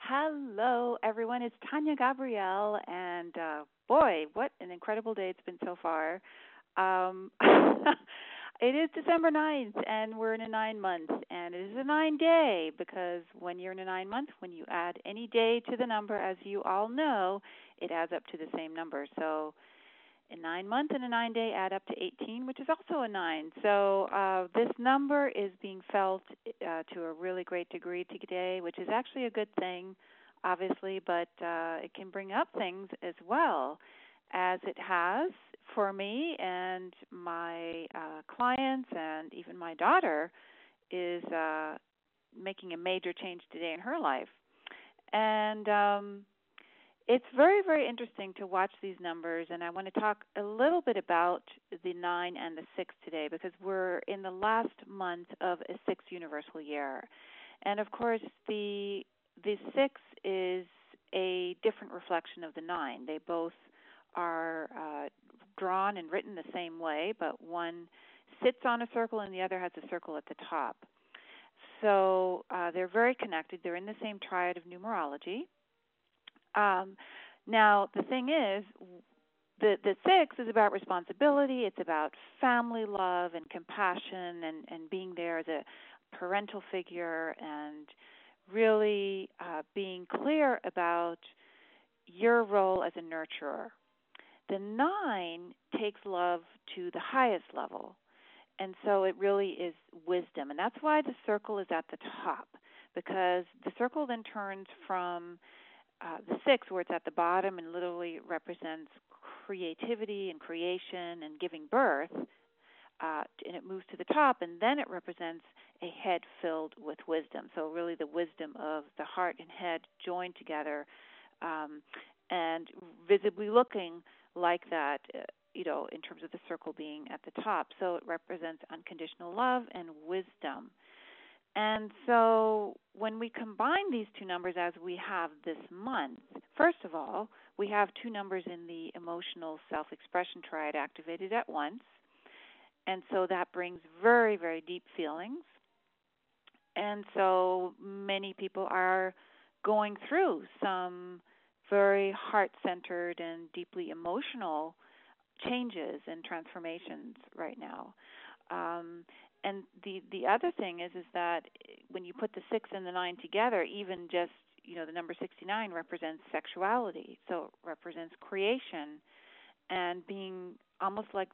Hello, everyone. It's Tanya Gabrielle, and boy, what an incredible day it's been so far. Um, it is December 9th, and we're in a 9 month, and it is a 9 day because when you're in a 9 month, when you add any day to the number, as you all know, it adds up to the same number. So a 9 month and a 9 day add up to 18, which is also a nine. So this number is being felt to a really great degree today, which is actually a good thing, obviously, but it can bring up things as well, as it has for me and my clients, and even my daughter is making a major change today in her life. And it's very, very interesting to watch these numbers, and I want to talk a little bit about the 9 and the 6 today because we're in the last month of a 6 universal year. And of course, the 6 is a different reflection of the 9. They both are drawn and written the same way, but one sits on a circle and the other has a circle at the top. So they're very connected. They're in the same triad of numerology. Now, the thing is, the 6 is about responsibility. It's about family love and compassion and being there as a parental figure and really being clear about your role as a nurturer. The 9 takes love to the highest level, and so it really is wisdom. And that's why the circle is at the top, because the circle then turns from the 6, where it's at the bottom and literally represents creativity and creation and giving birth, and it moves to the top, and then it represents a head filled with wisdom. So really the wisdom of the heart and head joined together, and visibly looking like that, in terms of the circle being at the top. So it represents unconditional love and wisdom. And so when we combine these two numbers as we have this month, first of all, we have two numbers in the emotional self-expression triad activated at once. And so that brings very, very deep feelings. And so many people are going through some very heart-centered and deeply emotional changes and transformations right now. And the other thing is that when you put the 6 and the 9 together, even just, the number 69 represents sexuality. So it represents creation and being almost like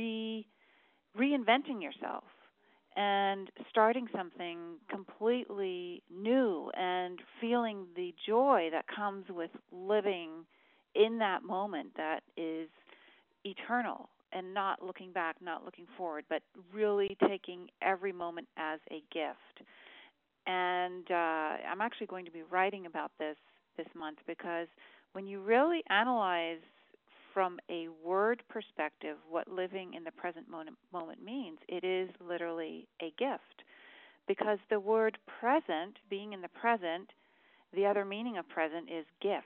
reinventing yourself and starting something completely new and feeling the joy that comes with living in that moment that is eternal, and not looking back, not looking forward, but really taking every moment as a gift. And I'm actually going to be writing about this month, because when you really analyze from a word perspective what living in the present moment means, it is literally a gift. Because the word present, being in the present, the other meaning of present is gift.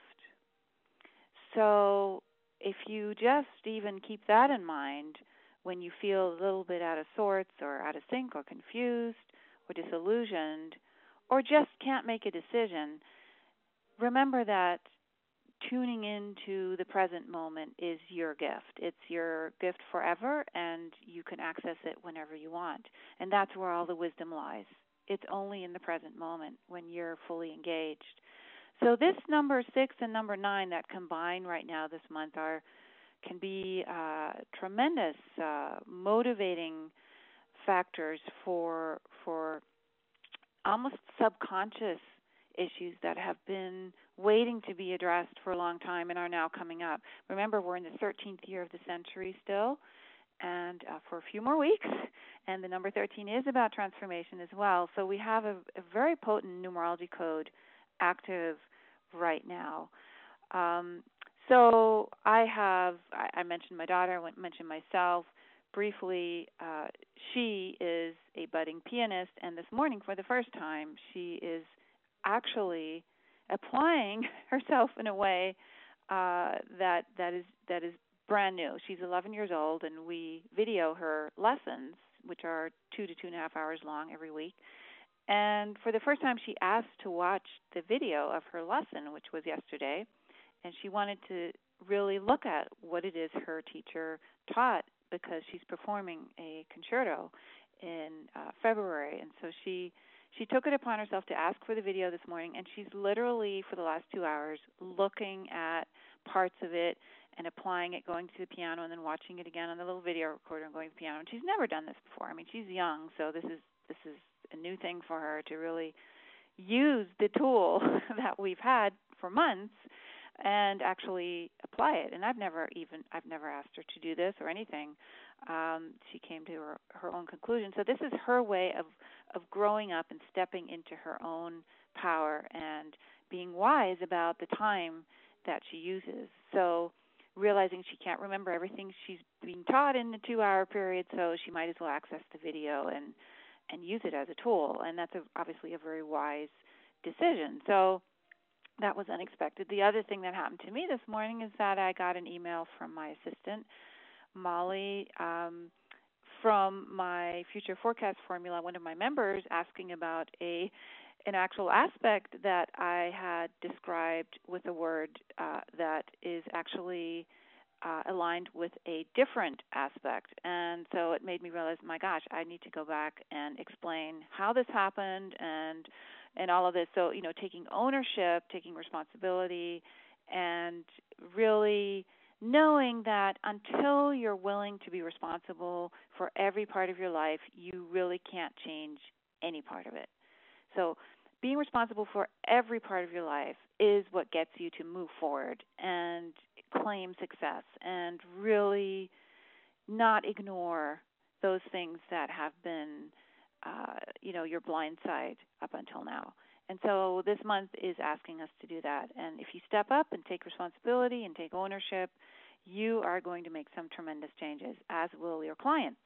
So if you just even keep that in mind when you feel a little bit out of sorts or out of sync or confused or disillusioned or just can't make a decision, remember that tuning into the present moment is your gift. It's your gift forever, and you can access it whenever you want. And that's where all the wisdom lies. It's only in the present moment when you're fully engaged. So this number 6 and number 9 that combine right now this month can be tremendous motivating factors for almost subconscious issues that have been waiting to be addressed for a long time and are now coming up. Remember, we're in the 13th year of the century still, and for a few more weeks, and the number 13 is about transformation as well. So we have a very potent numerology code active right now. So I mentioned my daughter, I mentioned myself briefly. She is a budding pianist, and this morning for the first time she is actually applying herself in a way that is brand new. She's 11 years old, and we video her lessons, which are 2 to 2.5 hours long every week. And for the first time, she asked to watch the video of her lesson, which was yesterday, and she wanted to really look at what it is her teacher taught because she's performing a concerto in February. And so she took it upon herself to ask for the video this morning, and she's literally for the last 2 hours looking at parts of it and applying it, going to the piano, and then watching it again on the little video recorder and going to the piano. And she's never done this before. I mean, she's young, so this is a new thing for her to really use the tool that we've had for months and actually apply it. And I've never asked her to do this or anything. She came to her own conclusion. So this is her way of growing up and stepping into her own power and being wise about the time that she uses. So realizing she can't remember everything she's being taught in a 2-hour period, so she might as well access the video and use it as a tool. And that's obviously a very wise decision. So that was unexpected. The other thing that happened to me this morning is that I got an email from my assistant, Molly, from my future forecast formula, one of my members, asking about an actual aspect that I had described with a word that is actually aligned with a different aspect. And so it made me realize, my gosh, I need to go back and explain how this happened and all of this. So, taking ownership, taking responsibility, and really knowing that until you're willing to be responsible for every part of your life, you really can't change any part of it. So being responsible for every part of your life is what gets you to move forward and claim success and really not ignore those things that have been, your blind side up until now. And so this month is asking us to do that. And if you step up and take responsibility and take ownership, you are going to make some tremendous changes, as will your clients.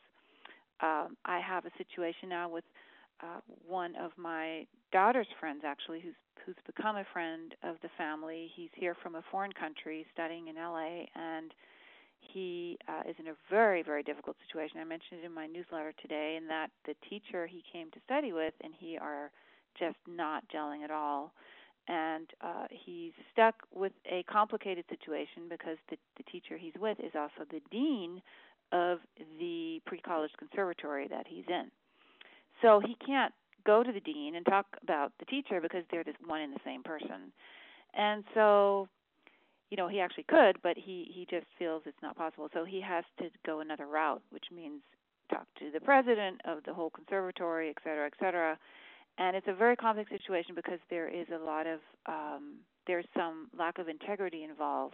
I have a situation now with one of my daughter's friends, actually, who's become a friend of the family. He's here from a foreign country studying in LA, and he is in a very, very difficult situation. I mentioned it in my newsletter today, and that the teacher he came to study with and he are just not gelling at all. And he's stuck with a complicated situation because the teacher he's with is also the dean of the pre-college conservatory that he's in. So he can't go to the dean and talk about the teacher because they're just one and the same person. And so, he actually could, but he just feels it's not possible. So he has to go another route, which means talk to the president of the whole conservatory, et cetera, et cetera. And it's a very complex situation because there is a lot of, there's some lack of integrity involved.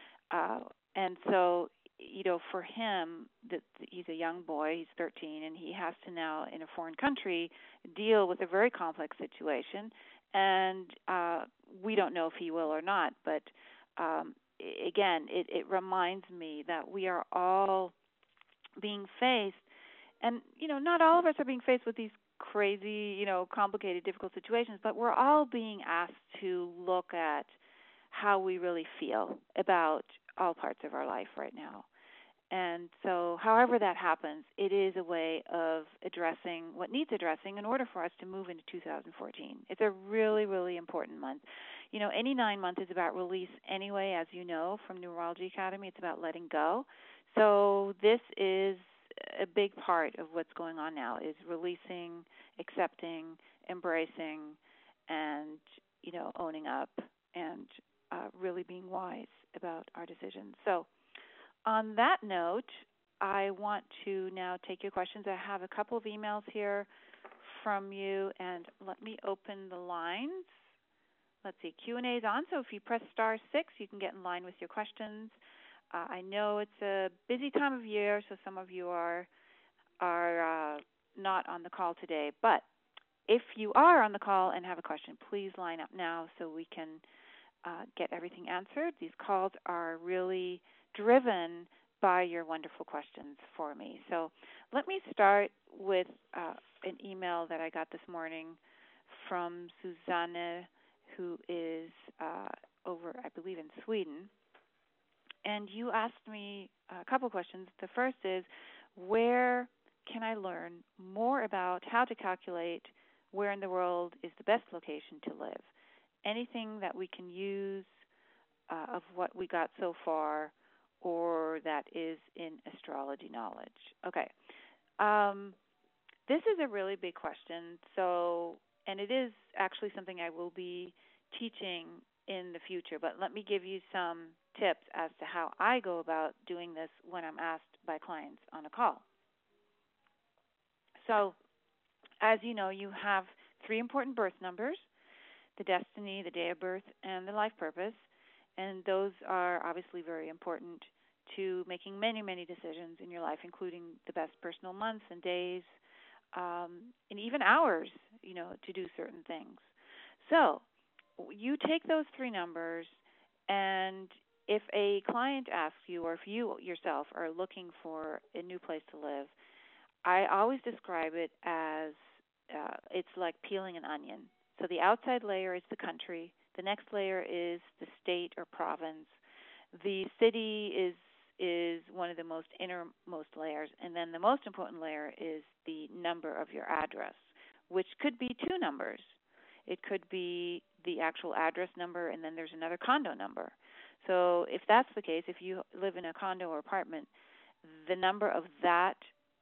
And so, for him, he's a young boy, he's 13, and he has to now, in a foreign country, deal with a very complex situation. And we don't know if he will or not, but again, it reminds me that we are all being faced, and, not all of us are being faced with these crazy, complicated, difficult situations, but we're all being asked to look at how we really feel about all parts of our life right now. And so however that happens, it is a way of addressing what needs addressing in order for us to move into 2014. It's a really, really important month. Any 9 month is about release anyway, as you know, from Numerology Academy. It's about letting go. So this is a big part of what's going on now, is releasing, accepting, embracing, and, owning up and really being wise about our decisions. So on that note, I want to now take your questions. I have a couple of emails here from you, and let me open the lines. Let's see, Q&A is on, so if you press *6, you can get in line with your questions. I know it's a busy time of year, so some of you are not on the call today. But if you are on the call and have a question, please line up now so we can get everything answered. These calls are really driven by your wonderful questions for me. So let me start with an email that I got this morning from Susanne, who is over, I believe, in Sweden. And you asked me a couple questions. The first is, where can I learn more about how to calculate where in the world is the best location to live. Anything that we can use of what we got so far or that is in astrology knowledge. Okay. Um, this is a really big question. So, and it is actually something I will be teaching in the future, but let me give you some tips as to how I go about doing this when I'm asked by clients on a call. So, as you know, you have three important birth numbers: the destiny, the day of birth, and the life purpose. And those are obviously very important to making many, many decisions in your life, including the best personal months and days, and even hours, to do certain things. So you take those three numbers, and if a client asks you, or if you yourself are looking for a new place to live, I always describe it as it's like peeling an onion. So the outside layer is the country. The next layer is the state or province. The city is one of the most innermost layers, and then the most important layer is the number of your address, which could be two numbers. It could be the actual address number, and then there's another condo number. So if that's the case, if you live in a condo or apartment, the number of that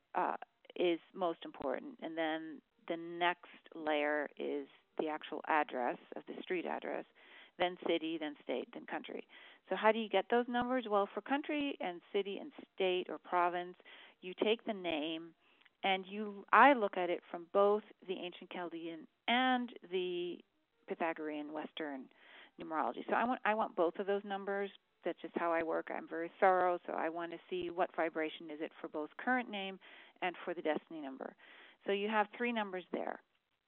is most important, and then the next layer is the actual address of the street address, then city, then state, then country. So how do you get those numbers? Well, for country and city and state or province, you take the name, and I look at it from both the ancient Chaldean and the Pythagorean Western numerology. So I want both of those numbers. That's just how I work. I'm very thorough, so I want to see what vibration is it for both current name and for the destiny number. So you have three numbers there.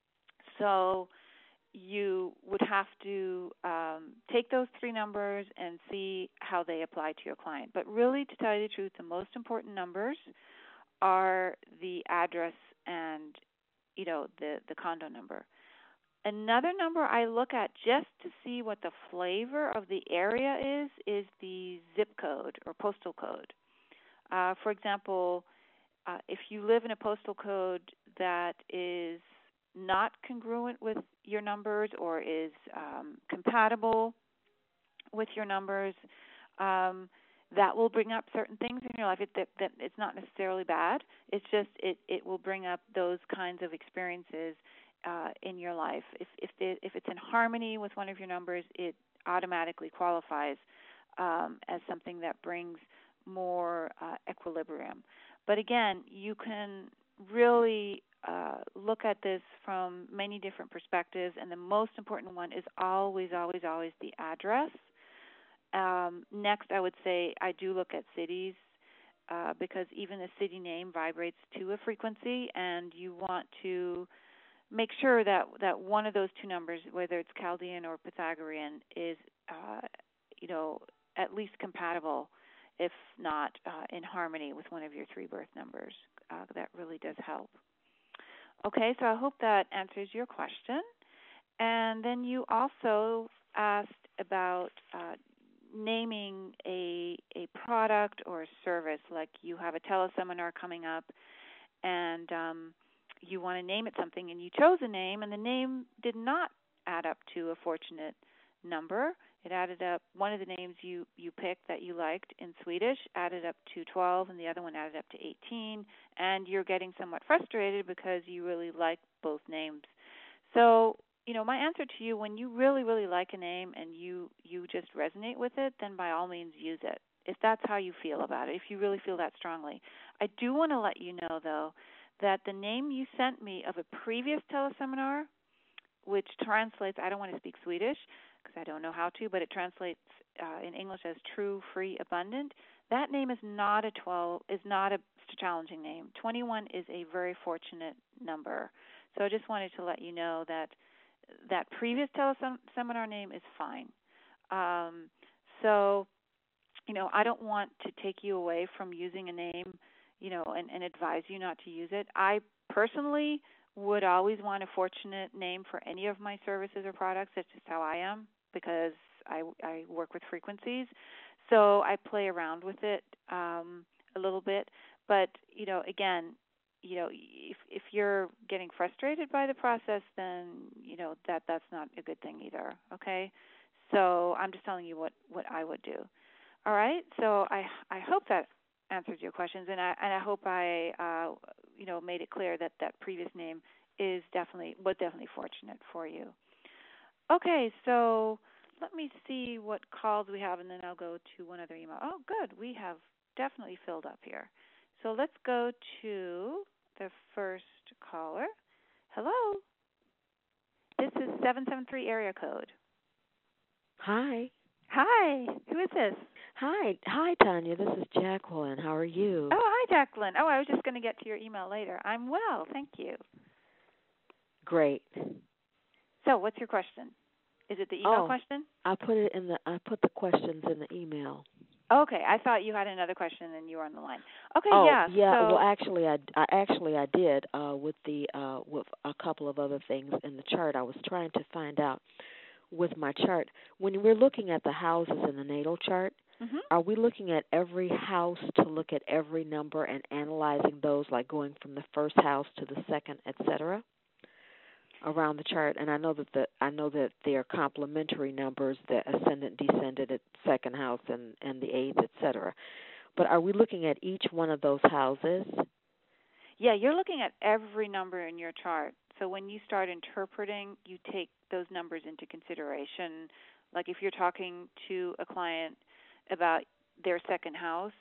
So you would have to take those three numbers and see how they apply to your client. But really, to tell you the truth, the most important numbers are the address and the condo number. Another number I look at just to see what the flavor of the area is the zip code or postal code. For example, if you live in a postal code that is not congruent with your numbers or is compatible with your numbers, that will bring up certain things in your life. That it's not necessarily bad. It's just it will bring up those kinds of experiences in your life. If it's in harmony with one of your numbers, it automatically qualifies as something that brings more equilibrium. But again, you can really look at this from many different perspectives, and the most important one is always, always, always the address. Next, I would say I do look at cities because even the city name vibrates to a frequency, and you want to make sure that one of those two numbers, whether it's Chaldean or Pythagorean, is at least compatible, if not in harmony with one of your three birth numbers. That really does help. Okay, so I hope that answers your question. And then you also asked about naming a product or a service, like you have a teleseminar coming up, and you want to name it something, and you chose a name, and the name did not add up to a fortunate number. It added up, one of the names you picked that you liked in Swedish added up to 12, and the other one added up to 18, and you're getting somewhat frustrated because you really like both names. So, my answer to you, when you really, really like a name and you just resonate with it, then by all means use it, if that's how you feel about it, if you really feel that strongly. I do want to let you know, though, that the name you sent me of a previous teleseminar, which translates, I don't want to speak Swedish because I don't know how to, but it translates in English as true, free, abundant. That name is not a challenging name. 21 is a very fortunate number. So I just wanted to let you know that previous teleseminar name is fine. So, I don't want to take you away from using a name, and advise you not to use it. I personally would always want a fortunate name for any of my services or products. That's just how I am, because I work with frequencies. So I play around with it a little bit. But, again, if you're getting frustrated by the process, then that's not a good thing either. Okay, so I'm just telling you what I would do. All right, so I hope that answers your questions, and I hope I made it clear that that previous name was definitely fortunate for you. Okay, so let me see what calls we have, and then I'll go to one other email. Oh, good. We have definitely filled up here. So let's go to the first caller. Hello. This is 773 area code. Hi. Hi. Who is this? Hi, Tanya. This is Jacqueline. How are you? Oh, hi, Jacqueline. Oh, I was just going to get to your email later. I'm well, thank you. Great. So, what's your question? Is it the email question? I put the questions in the email. Okay, I thought you had another question and you were on the line. Okay, yeah. So, well, actually, I did with a couple of other things in the chart. I was trying to find out with my chart when we're looking at the houses in the natal chart. mm-hmm. Are we looking at every house to look at every number and analyzing those, like going from the first house to the second, etc., around the chart? And I know that they are complementary numbers, the ascendant, descendant, at second house, and the eighth, etc. But are we looking at each one of those houses? Yeah, you're looking at every number in your chart. So when you start interpreting, you take those numbers into consideration. Like if you're talking to a client about their second house,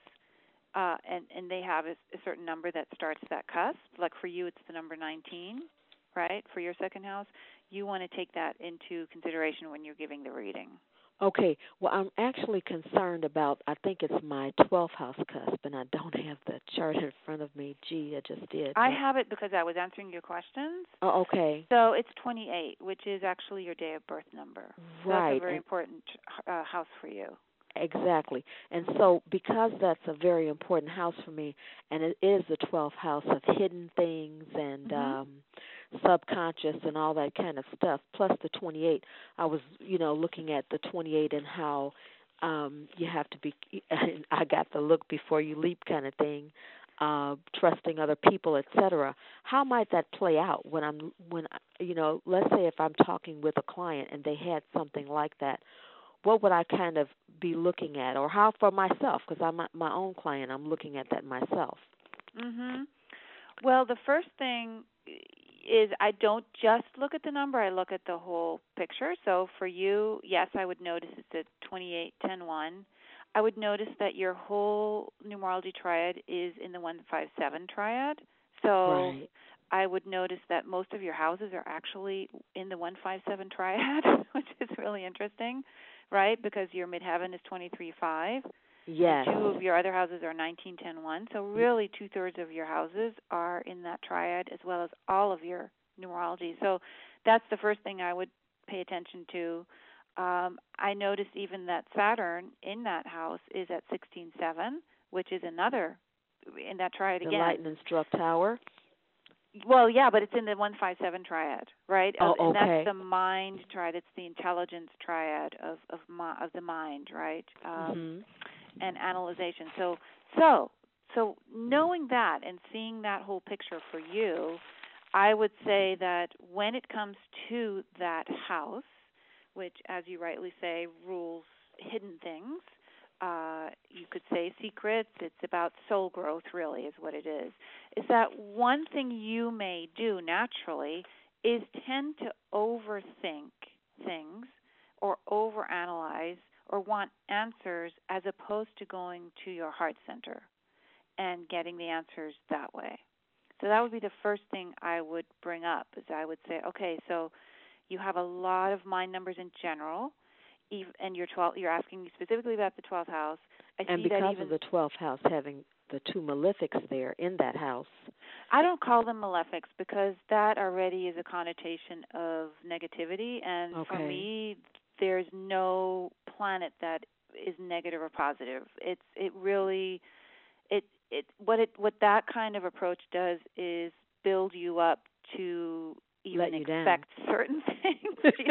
and they have a certain number that starts that cusp, like for you it's the number 19, right, for your second house, you want to take that into consideration when you're giving the reading. Okay. Well, I'm actually concerned about, I think it's my 12th house cusp, and I don't have the chart in front of me. Gee, I just did. I have it because I was answering your questions. Oh, okay. So it's 28, which is actually your day of birth number. So right. That's a very important house for you. Exactly. And so because that's a very important house for me, and it is the 12th house of hidden things and subconscious and all that kind of stuff, plus the 28, I was, looking at the 28 and how you have to be, I got the look before you leap kind of thing, trusting other people, etc. How might that play out when let's say if I'm talking with a client and they had something like that? What would I kind of be looking at, or how for myself? Because I'm my own client, I'm looking at that myself. Well, the first thing is I don't just look at the number; I look at the whole picture. So for you, yes, I would notice it's a 28-10-1. I would notice that your whole numerology triad is in the 157 triad. So right. I would notice that most of your houses are actually in the 157 triad, which is really interesting. Right, because your midheaven is 23-5. Yes. And two of your other houses are 19-10-1. So really 2/3 of your houses are in that triad, as well as all of your numerology. So that's the first thing I would pay attention to. I noticed even that Saturn in that house is at 16-7, which is another in that triad again. The lightning struck tower. Well, yeah, but it's in the 157 triad, right? Oh, and okay. That's the mind triad. It's the intelligence triad of the mind, right? And analyzation. So knowing that and seeing that whole picture for you, I would say that when it comes to that house, which, as you rightly say, rules hidden things. You could say secrets. It's about soul growth, really, is what it is. Is that one thing you may do naturally is tend to overthink things or overanalyze or want answers as opposed to going to your heart center and getting the answers that way. So that would be the first thing I would bring up, is I would say, okay, so you have a lot of mind numbers in general, and you're asking me specifically about the 12th house. And because of the 12th house having the two malefics there in that house. I don't call them malefics because that already is a connotation of negativity, and for me, there's no planet that is negative or positive. What that kind of approach does is build you up to even expect certain things, which,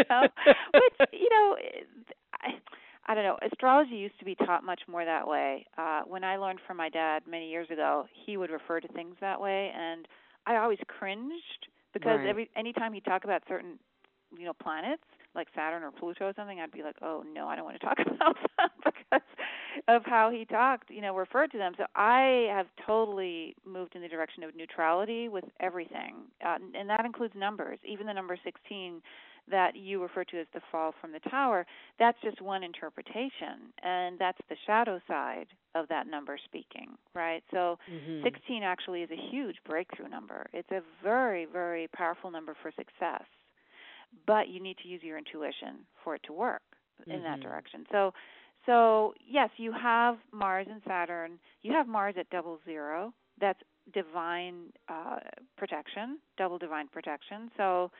I don't know. Astrology used to be taught much more that way. When I learned from my dad many years ago, he would refer to things that way, and I always cringed because Right. anytime he talked about certain, planets like Saturn or Pluto or something, I'd be like, oh no, I don't want to talk about them because of how he talked, referred to them. So I have totally moved in the direction of neutrality with everything, and that includes numbers. Even the number 16 that you refer to as the fall from the tower, that's just one interpretation, and that's the shadow side of that number speaking, right? So Mhm. 16 actually is a huge breakthrough number. It's a very, very powerful number for success, but you need to use your intuition for it to work in that Mhm. direction. So yes, you have Mars and Saturn. You have Mars at 00. That's divine protection, double divine protection.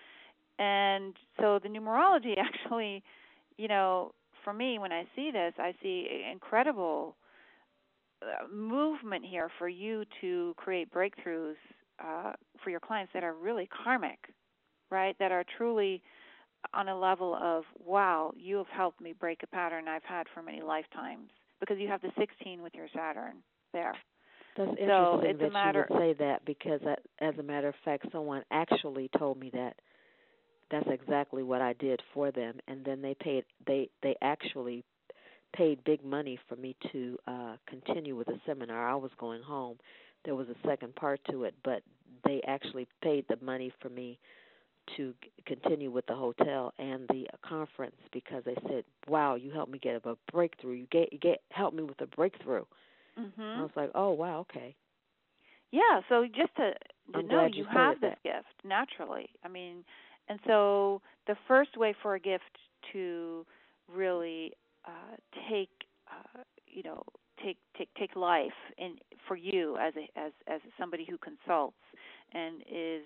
So the numerology actually, for me, when I see this, I see incredible movement here for you to create breakthroughs for your clients that are really karmic, right? That are truly on a level of, wow, you have helped me break a pattern I've had for many lifetimes, because you have the 16 with your Saturn there. That's So interesting it's a that you would matter. say that because, as a matter of fact, someone actually told me that that's exactly what I did for them, and then they actually paid big money for me to continue with the seminar. I was going home. There was a second part to it, but they actually paid the money for me to continue with the hotel and the conference because they said, "Wow, you helped me get a breakthrough. You helped me with a breakthrough." I Mhm. was like, "Oh, wow, okay. Yeah, so just to I'm know glad you you stated have this that." gift naturally. I mean, and so the first way for a gift to really take you know take life in for you as somebody who consults and is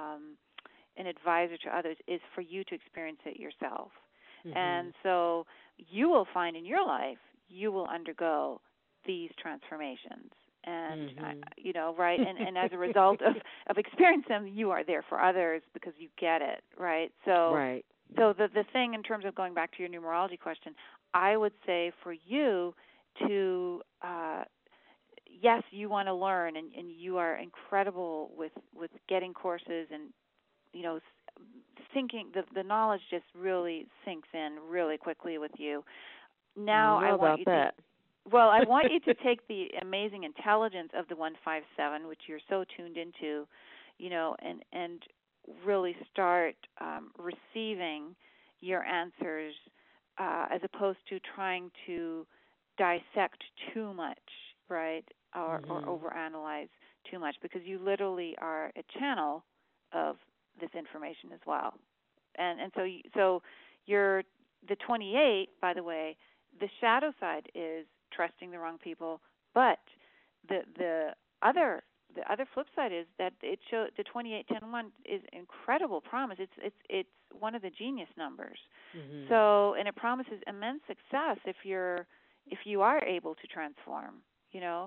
an advisor to others is for you to experience it yourself. Mhm. And so you will find in your life you will undergo these transformations, and Mhm. right, and as a result of experiencing them, you are there for others because you get it, right? Right. So the thing in terms of going back to your numerology question, I would say for you to yes, you want to learn, and you are incredible with getting courses, and thinking the knowledge just really sinks in really quickly with you. I Now don't I know want about you to that. well, I want you to take the amazing intelligence of the 157, which you're so tuned into, and really start receiving your answers as opposed to trying to dissect too much, right, or Mhm. overanalyze too much, because you literally are a channel of this information as well. And so you're the 28, by the way. The shadow side is trusting the wrong people, but the other the other flip side is that it shows the 2810-1 is incredible promise. It's one of the genius numbers. Mhm. So, and it promises immense success if you are able to transform. You know,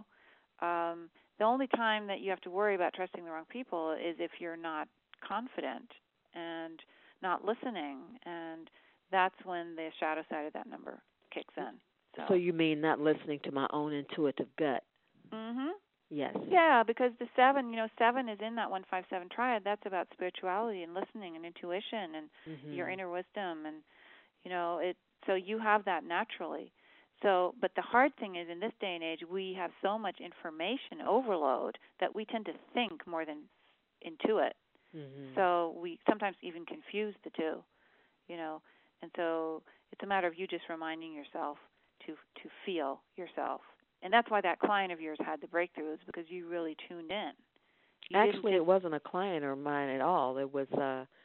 the only time that you have to worry about trusting the wrong people is if you're not confident and not listening, and that's when the shadow side of that number kicks in. So So, you mean not listening to my own intuitive gut? mhm. Yes. Yeah, because the 7, 7 is in that 157 triad. That's about spirituality and listening and intuition and your Mhm. inner wisdom, and it. So you have that naturally. So, but the hard thing is, in this day and age, we have so much information overload that we tend to think more than intuit. Mhm. So we sometimes even confuse the two, you know. And so it's a matter of you just reminding yourself to feel yourself. And that's why that client of yours had the breakthroughs, because you really tuned in. You didn't Actually, just it wasn't a client of mine at all. It was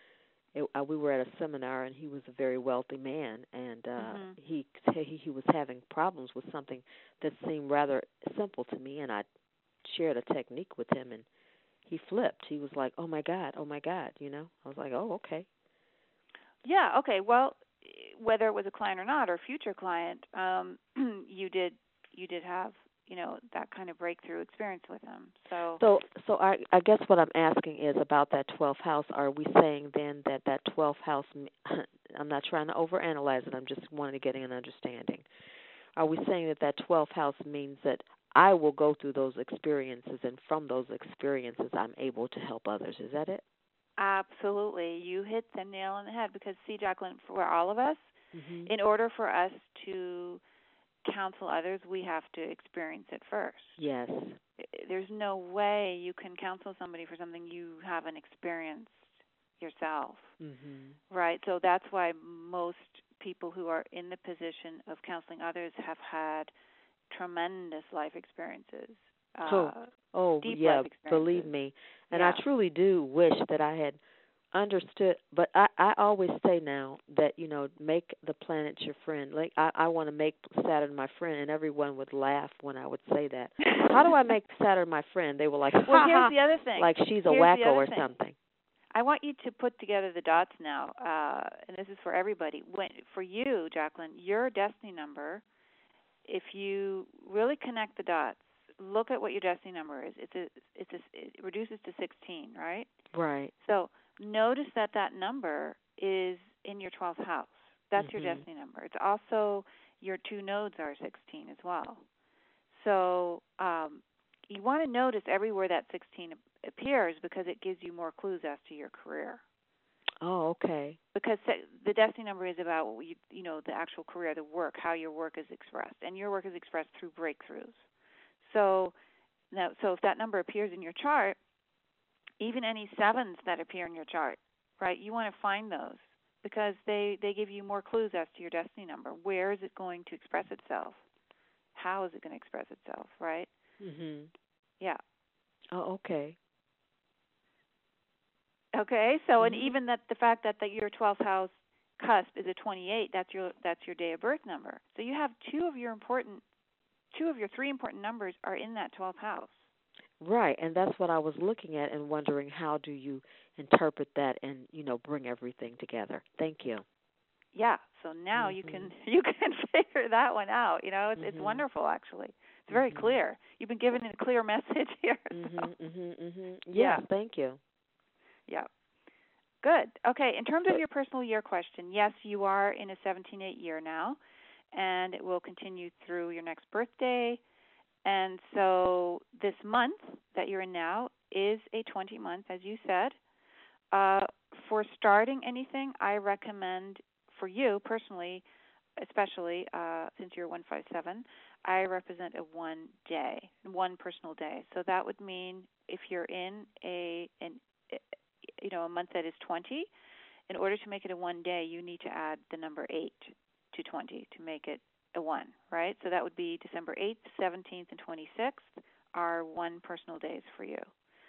we were at a seminar, and he was a very wealthy man, and mhm. he was having problems with something that seemed rather simple to me, and I shared a technique with him, and he flipped. He was like, "Oh my God, oh my God," you know. I was like, "Oh, okay." Yeah, okay. Well, whether it was a client or not, or a future client, you did have, that kind of breakthrough experience with him. So, So I guess what I'm asking is about that 12th house. Are we saying then that that 12th house? I'm not trying to overanalyze it. I'm just wanting to get an understanding. Are we saying that that 12th house means that I will go through those experiences, and from those experiences, I'm able to help others. Is that it? Absolutely. You hit the nail on the head because, see, Jacqueline, for all of us, Mhm. in order for us to counsel others, we have to experience it first. Yes. There's no way you can counsel somebody for something you haven't experienced yourself, Mhm. right? So that's why most people who are in the position of counseling others have had tremendous life experiences, Oh, deep yeah, life experiences. believe me. And I Yeah. truly do wish that I had understood, but I always say now that, make the planet your friend. Like I want to make Saturn my friend, and everyone would laugh when I would say that. How do I make Saturn my friend? They were like, Well, ha here's ha, the other thing. like she's a Here's the wacko other or thing. something. I want you to put together the dots now, and this is for everybody. For you, Jacqueline, your destiny number, if you really connect the dots, look at what your destiny number is. It reduces to 16, right? Right. So notice that number is in your 12th house. That's your Mhm. destiny number. It's also your two nodes are 16 as well. So you want to notice everywhere that 16 appears because it gives you more clues as to your career. Oh, okay. Because the destiny number is about the actual career, the work, how your work is expressed, and your work is expressed through breakthroughs. So if that number appears in your chart, even any sevens that appear in your chart, right? You want to find those because they give you more clues as to your destiny number. Where is it going to express itself? How is it going to express itself, right? Mhm. Yeah. Oh, okay. Okay. So and Mhm. even the fact that your 12th house cusp is a 28, that's your day of birth number. So you have two of your three important numbers are in that 12th house. Right, and that's what I was looking at and wondering how do you interpret that and, bring everything together. Thank you. Yeah. So now you can Mhm. you can figure that one out. It's Mhm. wonderful actually. It's very Mhm. clear. You've been given a clear message here. So Mhm. Mhm. Mhm. yeah. Yes, thank you. Yeah. Good. Okay. In terms of So, your personal year question, yes, you are in a 17-8 year now, and it will continue through your next birthday. And so this month that you're in now is a 20 month, as you said. Uh, for starting anything, I recommend for you personally, especially since you're 157, I represent a one personal day. So that would mean if you're in a month that is 20, in order to make it a one day, you need to add the number 8 to 20 to make it a one, right? So that would be December 8th, 17th, and 26th are one personal days for you.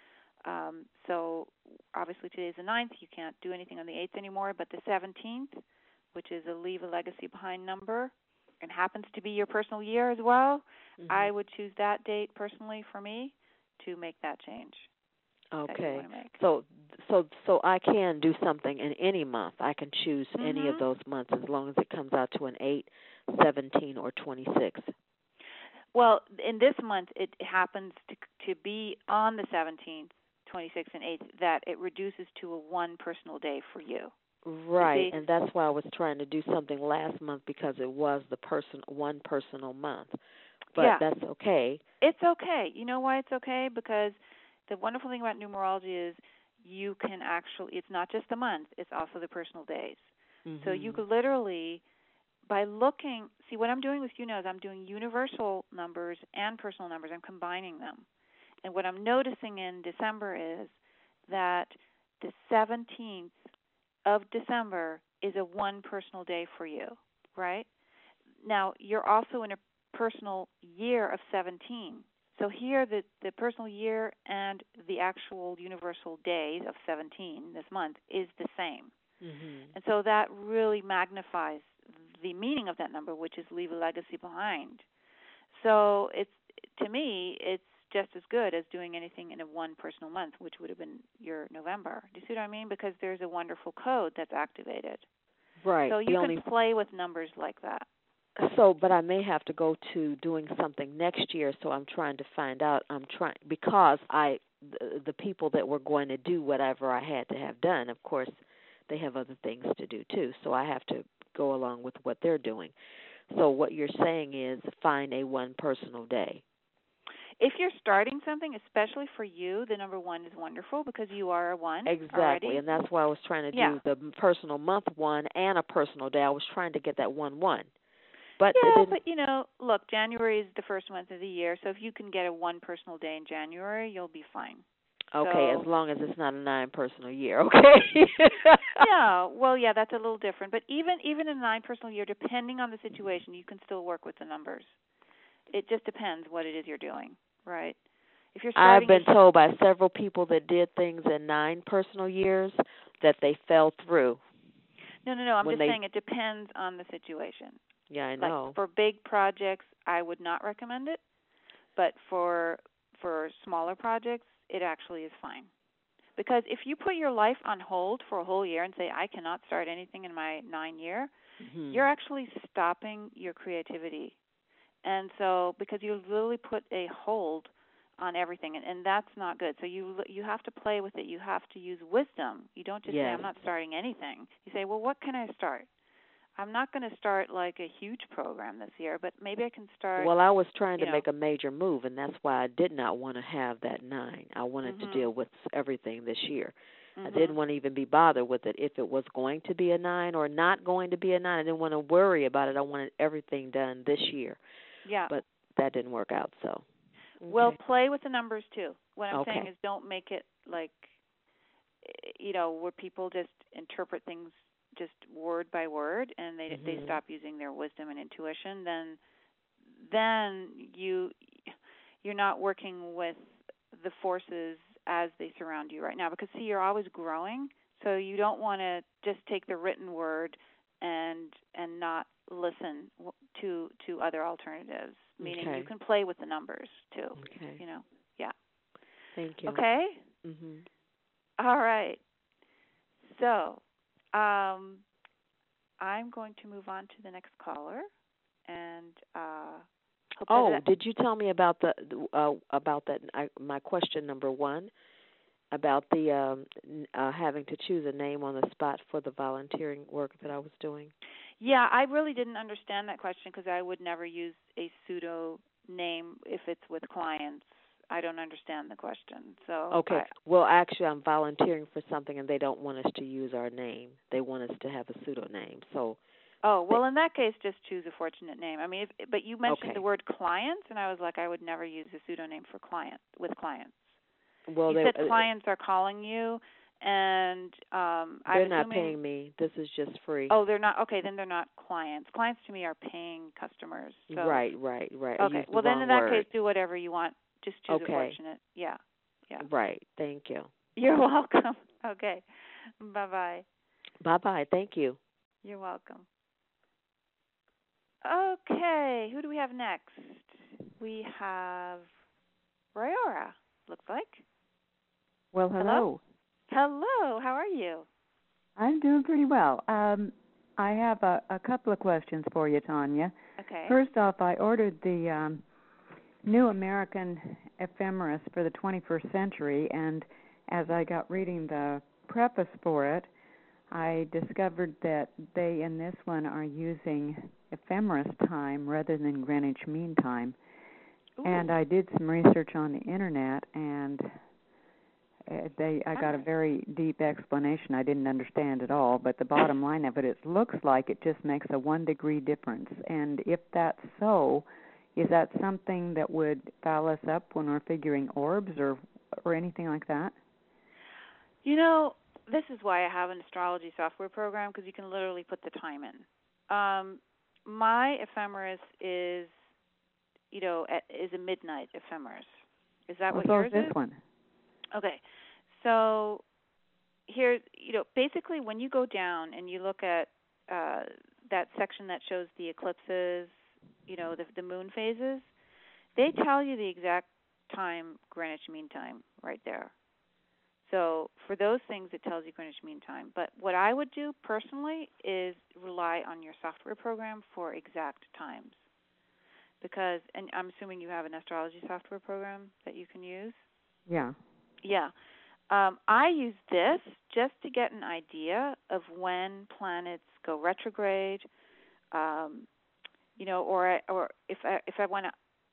So obviously today's the 9th. You can't do anything on the 8th anymore, but the 17th, which is a leave a legacy behind number, and happens to be your personal year as well, I mhm. would choose that date personally for me to make that change that you want Okay. to make. So I can do something in any month. I can choose any of Mhm. those months as long as it comes out to an 8, 17, or 26. Well, in this month, it happens to be on the 17th, 26th, and 8th that it reduces to a one personal day for you. You Right, see? and that's why I was trying to do something last month because it was the one personal month. But Yeah. that's okay. It's okay. You know why it's okay? Because the wonderful thing about numerology is you can it's not just the month, it's also the personal days. So you Mhm. could literally, by looking, see what I'm doing with you now is I'm doing universal numbers and personal numbers. I'm combining them. And what I'm noticing in December is that the 17th of December is a one personal day for you, right? Now, you're also in a personal year of 17. So here, the personal year and the actual universal days of 17 this month is the same. Mhm. And so that really magnifies the meaning of that number, which is leave a legacy behind. So to me, it's just as good as doing anything in a one personal month, which would have been your November. Do you see what I mean? Because there's a wonderful code that's activated. Right. So The you can only play with numbers like that. but I may have to go to doing something next year, so I'm trying to find out. I'm trying because the people that were going to do whatever I had to have done, of course, they have other things to do too. So I have to go along with what they're doing. So what you're saying is find a one personal day. If you're starting something, especially for you, the number 1 is wonderful because you are a 1 Exactly, already. and that's why I was trying to do the personal month 1 and a personal day. I was trying to get that 1-1. But but look, January is the first month of the year, so if you can get a 1 personal day in January, you'll be fine. Okay, as long as it's not a 9 personal year, okay? Yeah, that's a little different. But even in a 9 personal year, depending on the situation, you can still work with the numbers. It just depends what it is you're doing, right? If you're starting, I've been told by several people that did things in 9 personal years that they fell through. No. I'm just saying it depends on the situation. Yeah, I know. Like for big projects, I would not recommend it. But for smaller projects, it actually is fine. Because if you put your life on hold for a whole year and say, I cannot start anything in my 9 year, you're actually stopping your creativity. And so, because you literally put a hold on everything, and that's not good. So you have to play with it. You have to use wisdom. You don't just say, I'm not starting anything. You say, well, what can I start? I'm not going to start like a huge program this year, but maybe I can start. Well, I was trying to make a major move, and that's why I did not want to have that 9. I wanted to deal with everything this year. I didn't want to even be bothered with it if it was going to be a 9 or not going to be a 9. I didn't want to worry about it. I wanted everything done this year. Yeah. But that didn't work out, so. Okay. Well, play with the numbers, too. What I'm saying is don't make it like, where people just interpret things just word by word, and they stop using their wisdom and intuition. Then you're not working with the forces as they surround you right now. Because see, you're always growing, so you don't want to just take the written word and not listen to other alternatives. Meaning you can play with the numbers too. Okay. Yeah. Thank you. Okay. All right. So. I'm going to move on to the next caller, and did you tell me about that? My question number 1 about the having to choose a name on the spot for the volunteering work that I was doing. Yeah, I really didn't understand that question because I would never use a pseudo name if it's with clients. I don't understand the question. So okay. Well, actually, I'm volunteering for something, and they don't want us to use our name. They want us to have a pseudonym. So. Oh well, in that case, just choose a fortunate name. I mean, but you mentioned the word clients, and I was like, I would never use a pseudonym for with clients. Well, you said clients are calling you, and they're not paying me. This is just free. Oh, they're not. Okay, then they're not clients. Clients to me are paying customers. So. Right. Okay. Well, then in that case, do whatever you want. Just choose a fortunate. Yeah. Right. Thank you. You're welcome. Okay. Bye-bye. Bye-bye. Thank you. You're welcome. Okay. Who do we have next? We have Royora, looks like. Well, hello. Hello. How are you? I'm doing pretty well. I have a couple of questions for you, Tanya. Okay. First off, I ordered the New American Ephemeris for the 21st century, and as I got reading the preface for it, I discovered that they, in this one, are using ephemeris time rather than Greenwich Mean Time. Ooh. And I did some research on the Internet, and I got a very deep explanation I didn't understand at all, but the bottom line of it, it looks like it just makes a 1 degree difference. And if that's so, is that something that would foul us up when we're figuring orbs or anything like that? This is why I have an astrology software program, because you can literally put the time in. My ephemeris is, is a midnight ephemeris. Is that what yours is? So is this one. Okay. So here, basically when you go down and you look at that section that shows the eclipses, the moon phases, they tell you the exact time, Greenwich Mean Time, right there. So for those things, it tells you Greenwich Mean Time. But what I would do personally is rely on your software program for exact times. Because, and I'm assuming you have an astrology software program that you can use? Yeah. Yeah. I use this just to get an idea of when planets go retrograde, or if I want to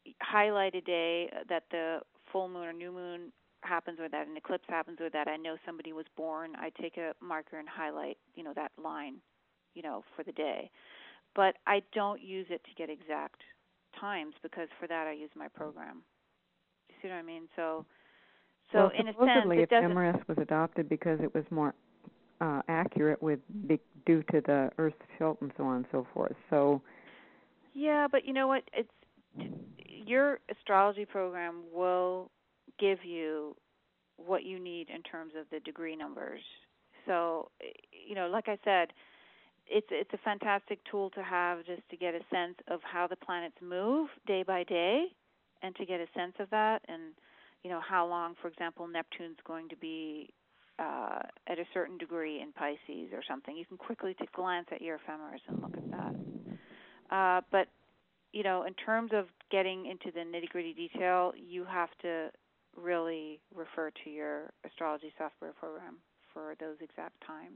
highlight a day that the full moon or new moon happens, or that an eclipse happens, or that I know somebody was born, I take a marker and highlight, that line, for the day. But I don't use it to get exact times, because for that I use my program. You see what I mean? So well, in a sense, supposedly it doesn't. ephemeris was adopted because it was more accurate due to the Earth's tilt and so on and so forth. So. Yeah, but you know what? Your astrology program will give you what you need in terms of the degree numbers. So, like I said, it's a fantastic tool to have, just to get a sense of how the planets move day by day, and to get a sense of that, and how long, for example, Neptune's going to be at a certain degree in Pisces or something. You can quickly glance at your ephemeris and look at that. But in terms of getting into the nitty-gritty detail, you have to really refer to your astrology software program for those exact times.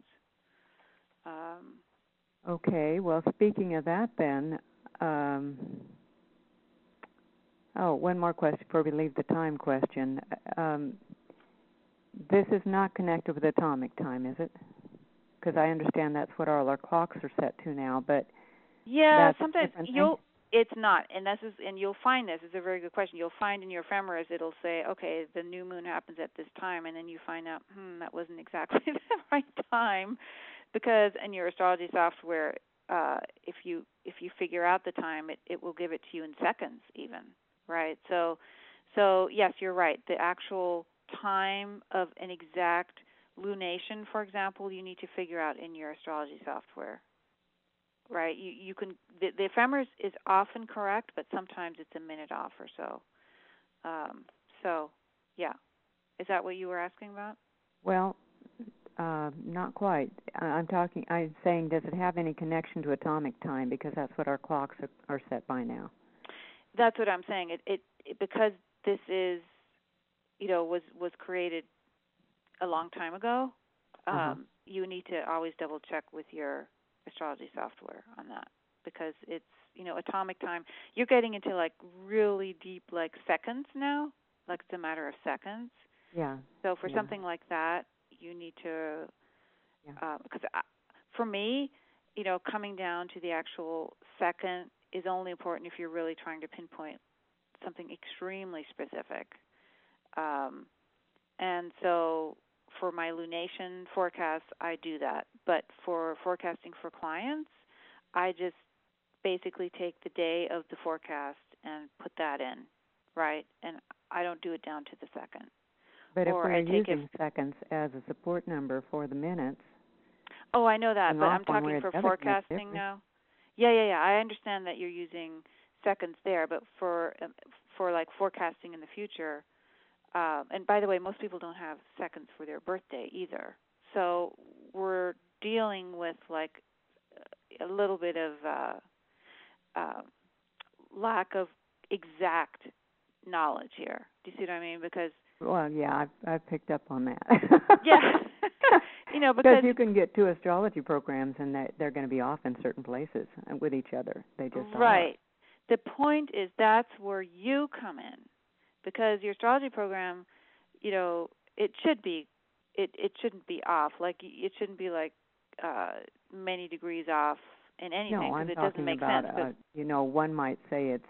Okay, well, speaking of that then, one more question before we leave the time question. This is not connected with atomic time, is it? Because I understand that's what all our clocks are set to now, but yeah, sometimes it's not, and you'll find this is a very good question. You'll find in your ephemeris it'll say, okay, the new moon happens at this time, and then you find out, that wasn't exactly the right time, because in your astrology software, if you figure out the time, it will give it to you in seconds even, right? So yes, you're right. The actual time of an exact lunation, for example, you need to figure out in your astrology software. Right, you can. The ephemeris is often correct, but sometimes it's a minute off or so. So, yeah, is that what you were asking about? Well, not quite. I'm saying, does it have any connection to atomic time? Because that's what our clocks are set by now. That's what I'm saying. It because this is, was created a long time ago. You need to always double check with your astrology software on that, because it's atomic time. You're getting into like really deep, like seconds now, like it's a matter of seconds. Yeah. So for something like that, you need to, because for me, coming down to the actual second is only important if you're really trying to pinpoint something extremely specific. And so for my lunation forecasts, I do that. But for forecasting for clients, I just basically take the day of the forecast and put that in, right? And I don't do it down to the second. But if we're using seconds as a support number for the minutes. Oh, I know that, but I'm talking for forecasting now. Yeah. I understand that you're using seconds there, but for like forecasting in the future. And by the way, most people don't have seconds for their birthday either. So we're dealing with like a little bit of lack of exact knowledge here. Do you see what I mean? Because I've picked up on that. Yeah. because you can get two astrology programs and they're going to be off in certain places with each other. They just right. The point is that's where you come in. Because your astrology program, it shouldn't be off. Like it shouldn't be like many degrees off in anything. No, I'm it talking doesn't make about sense. one might say it's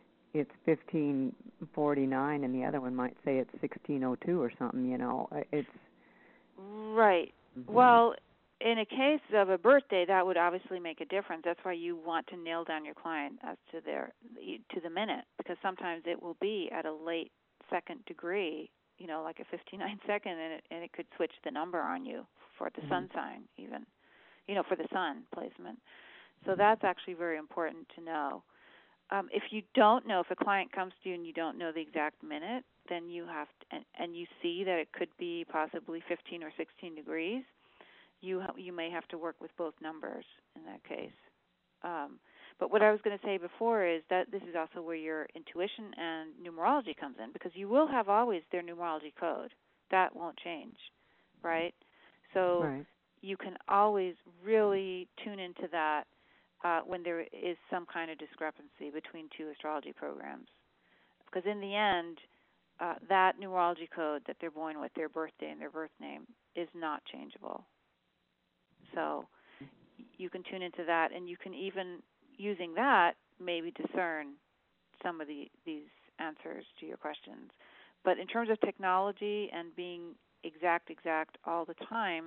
1549, and the other one might say it's 1602 or something. It's right. Mm-hmm. Well, in a case of a birthday, that would obviously make a difference. That's why you want to nail down your client as to the minute, because sometimes it will be at a late second degree, like a 59 second, and it could switch the number on you for the sun sign even, for the sun placement. So that's actually very important to know. If you don't know, if a client comes to you and you don't know the exact minute, then you have to, and you see that it could be possibly 15 or 16 degrees, you may have to work with both numbers in that case. But what I was going to say before is that this is also where your intuition and numerology comes in, because you will have always their numerology code. That won't change, right? So you can always really tune into that when there is some kind of discrepancy between two astrology programs. Because in the end, that numerology code that they're born with, their birthday and their birth name, is not changeable. So you can tune into that, and you can even, using that, maybe discern some of these answers to your questions. But in terms of technology and being exact all the time,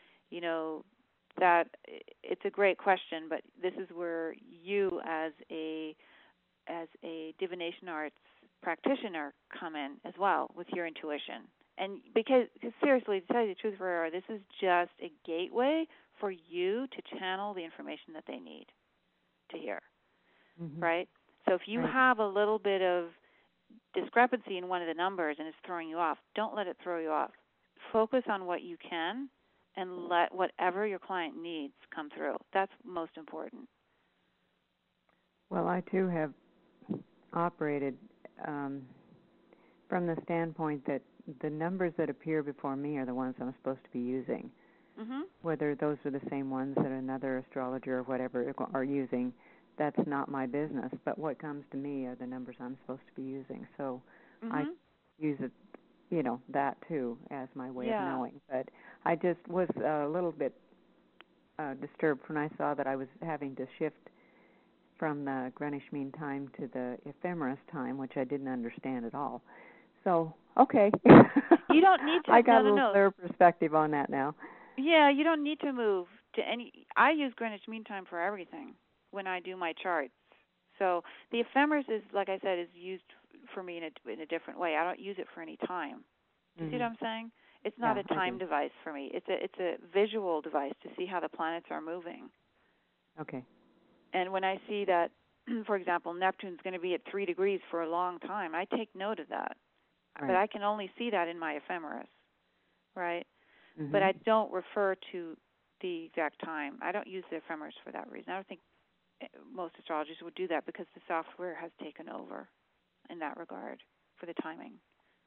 that it's a great question, but this is where you as a divination arts practitioner come in as well with your intuition. And because seriously, to tell you the truth, Ferrara, this is just a gateway for you to channel the information that they need to hear, right? So if you have a little bit of discrepancy in one of the numbers and it's throwing you off, don't let it throw you off. Focus on what you can and let whatever your client needs come through. That's most important. Well, I too have operated from the standpoint that the numbers that appear before me are the ones I'm supposed to be using. Whether those are the same ones that another astrologer or whatever are using, that's not my business. But what comes to me are the numbers I'm supposed to be using. So I use it, that too as my way of knowing. But I just was a little bit disturbed when I saw that I was having to shift from the Greenwich Mean Time to the ephemeris time, which I didn't understand at all. So, okay. You don't need to. I got a little clearer perspective on that now. Yeah, you don't need to move to any. I use Greenwich Mean Time for everything when I do my charts. So the ephemeris is, like I said, is used for me in a different way. I don't use it for any time. Do you see what I'm saying? It's not a time device for me. It's a visual device to see how the planets are moving. Okay. And when I see that, for example, Neptune's going to be at 3 degrees for a long time, I take note of that. Right. But I can only see that in my ephemeris, right? But I don't refer to the exact time. I don't use the ephemeris for that reason. I don't think most astrologers would do that because the software has taken over in that regard for the timing.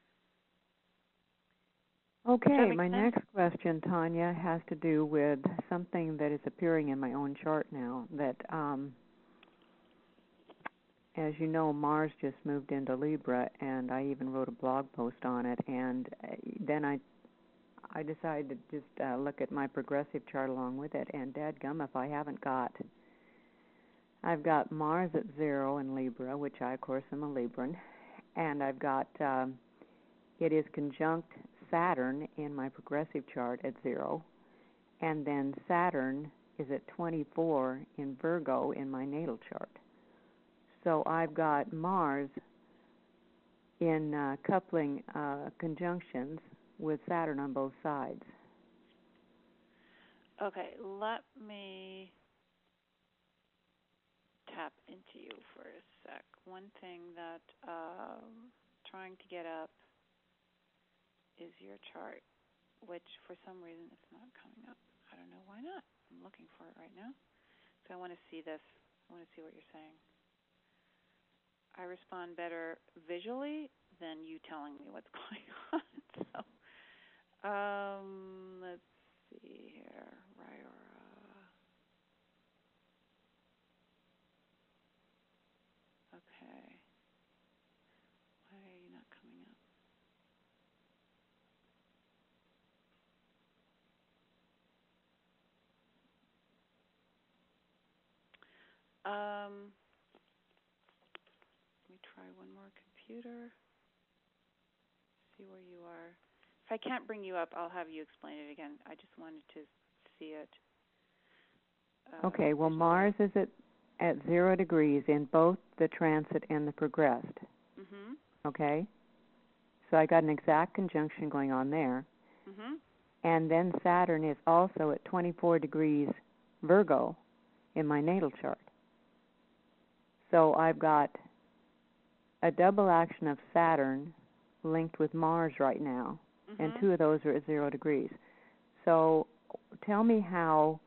Okay, my next question, Tanya, has to do with something that is appearing in my own chart now. That, as you know, Mars just moved into Libra, and I even wrote a blog post on it. And then I decided to just look at my progressive chart along with it. And dadgum, if I've got Mars at 0 in Libra, which I, of course, am a Libran, and I've got it is conjunct Saturn in my progressive chart at 0, and then Saturn is at 24 in Virgo in my natal chart. So I've got Mars in coupling conjunctions with Saturn on both sides. Okay, let me tap into you for a sec. One thing that trying to get up is your chart, which for some reason it's not coming up. I don't know why not. I'm looking for it right now. So I want to see this. I want to see what you're saying. I respond better visually than you telling me what's going on. So, let's see here. Ryora. Okay. Why are you not coming up? Let me try one more computer. See where you are. If I can't bring you up, I'll have you explain it again. I just wanted to see it. Okay, well, Mars is at 0 degrees in both the transit and the progressed. Okay? So I got an exact conjunction going on there. And then Saturn is also at 24 degrees Virgo in my natal chart. So I've got a double action of Saturn linked with Mars right now, and two of those are at 0 degrees. So tell me how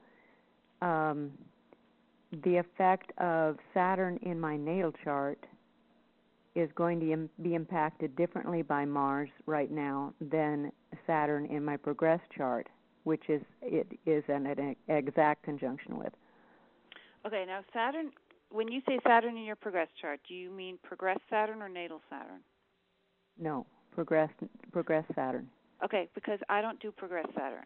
the effect of Saturn in my natal chart is going to be impacted differently by Mars right now than Saturn in my progressed chart, which it is an exact conjunction with. Okay, now Saturn when you say Saturn in your progress chart, do you mean progress Saturn or natal Saturn? No, progress Saturn. Okay, because I don't do progress Saturn.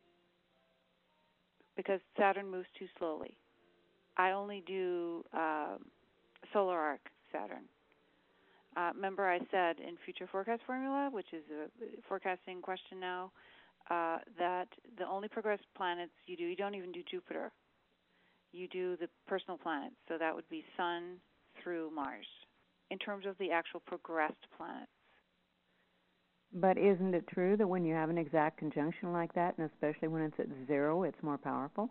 Because Saturn moves too slowly. I only do solar arc Saturn. Remember I said in Future Forecast Formula, which is a forecasting question now, that the only progress planets you don't even do Jupiter. You do the personal planets. So that would be Sun through Mars in terms of the actual progressed planets. But isn't it true that when you have an exact conjunction like that, and especially when it's at 0, it's more powerful?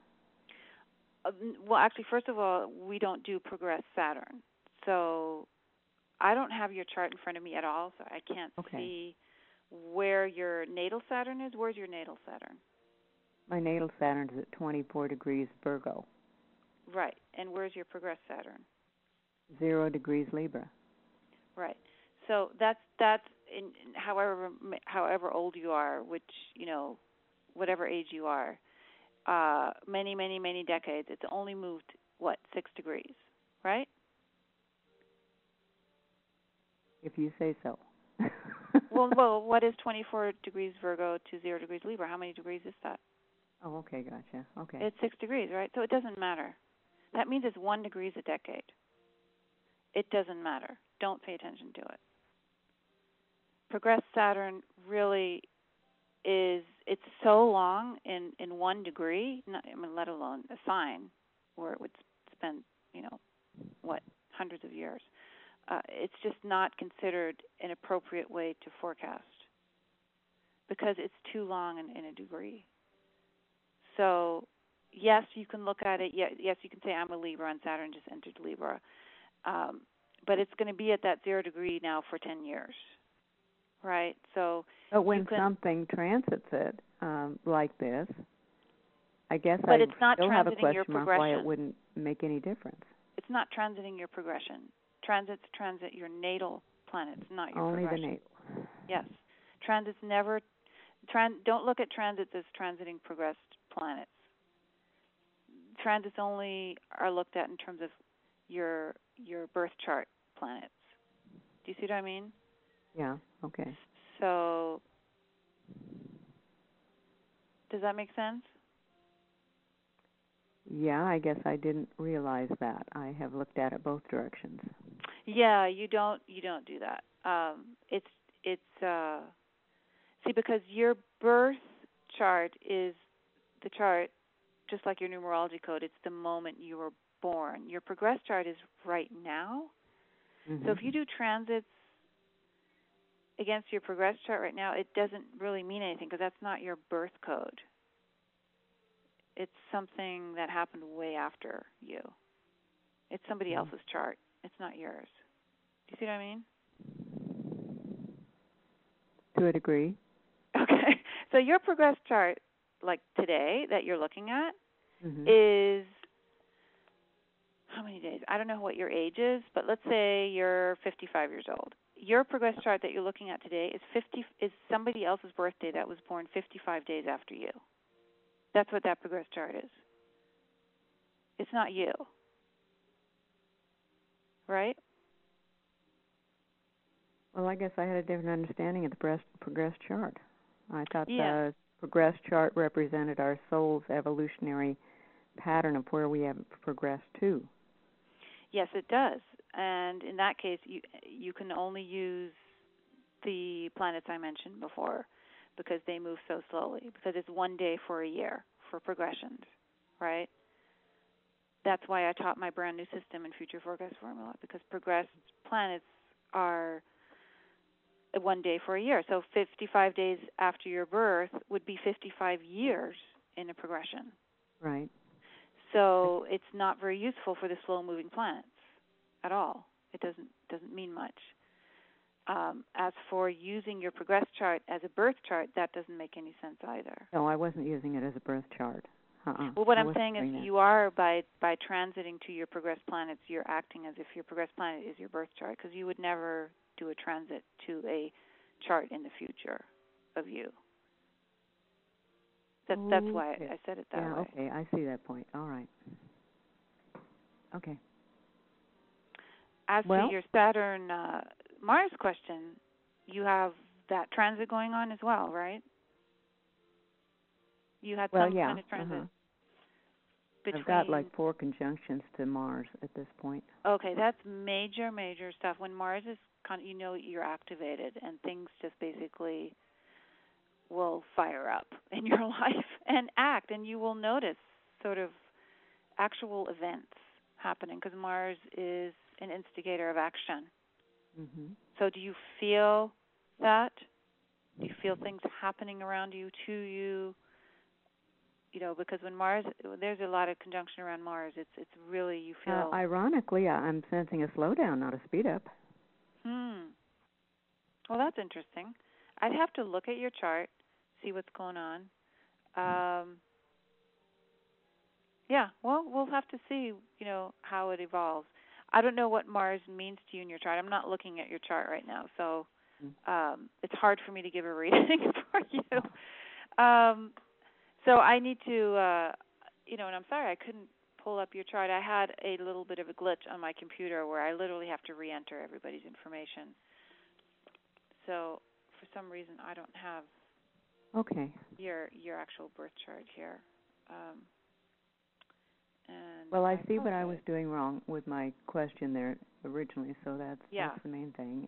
Well, actually, first of all, we don't do progress Saturn. So I don't have your chart in front of me at all, so I can't see where your natal Saturn is. Where's your natal Saturn? My natal Saturn is at 24 degrees Virgo. Right. And where's your progress Saturn? 0 degrees Libra. Right. So that's in however old you are, which, whatever age you are, many decades, it's only moved 6 degrees, right? If you say so. well, what is 24 degrees Virgo to 0 degrees Libra? How many degrees is that? Oh, okay, gotcha. Okay. It's 6 degrees, right? So it doesn't matter. That means it's 1 degree a decade. It doesn't matter. Don't pay attention to it. Progress Saturn really it's so long in 1 degree, let alone a sign where it would spend, hundreds of years. It's just not considered an appropriate way to forecast because it's too long in a degree. So, yes, you can look at it. Yes, you can say I'm a Libra and Saturn just entered Libra. But it's going to be at that 0 degree now for 10 years, right? So, but when something transits it like this, I guess but I it's not still have a transiting your question mark progression. why it wouldn't make any difference. It's not transiting your progression. Transits transit your natal planets, not your only progression. the natal. Yes. Transits never don't look at transits as transiting progressed planets. Transits only are looked at in terms of your birth chart planets. Do you see what I mean? Yeah, okay. So does that make sense? Yeah, I guess I didn't realize that. I have looked at it both directions. Yeah, you don't do that. See, because your birth chart is the chart, just like your numerology code. It's the moment you were born. Your progress chart is right now. Mm-hmm. So if you do transits against your progress chart right now, it doesn't really mean anything because that's not your birth code. It's something that happened way after you. It's somebody else's chart. It's not yours. Do you see what I mean? To a degree. Okay. So your progress chart, like today, that you're looking at, mm-hmm. is how many days? I don't know what your age is, but let's say you're 55 years old. Your progress chart that you're looking at today is somebody else's birthday that was born 55 days after you. That's what that progress chart is. It's not you. Right? Well, I guess I had a different understanding of the progress chart. I thought the progress chart represented our soul's evolutionary pattern of where we have progressed to. Yes, it does. And in that case, you can only use the planets I mentioned before because they move so slowly, because it's 1 day for a year for progressions, right? That's why I taught my brand new system in Future Forecast Formula, because progressed planets are 1 day for a year. So 55 days after your birth would be 55 years in a progression. Right. So it's not very useful for the slow-moving planets at all. It doesn't mean much. As for using your progress chart as a birth chart, that doesn't make any sense either. No, I wasn't using it as a birth chart. Well, what I'm saying is you are, by transiting to your progressed planets, you're acting as if your progressed planet is your birth chart, because you would never do a transit to a chart in the future of you. That's why I said it that way. Okay, I see that point. All right. Okay. as to your Saturn Mars question, you have that transit going on as well, right? You had some kind of transit. I've got like 4 conjunctions to Mars at this point. Okay, that's major stuff. When Mars is you're activated, and things just basically will fire up in your life and act, and you will notice sort of actual events happening because Mars is an instigator of action. Mm-hmm. So do you feel that? Do you feel things happening around you, to you? Because when Mars, there's a lot of conjunction around Mars. It's really, you feel. Ironically, I'm sensing a slowdown, not a speed up. Well, that's interesting. I'd have to look at your chart, see what's going on. Yeah, well, we'll have to see, how it evolves. I don't know what Mars means to you in your chart. I'm not looking at your chart right now, so it's hard for me to give a reading for you. So I need to, and I'm sorry I couldn't pull up your chart. I had a little bit of a glitch on my computer where I literally have to re-enter everybody's information. So for some reason I don't have your actual birth chart here. Well, I see what I was doing wrong with my question there originally, so that's the main thing,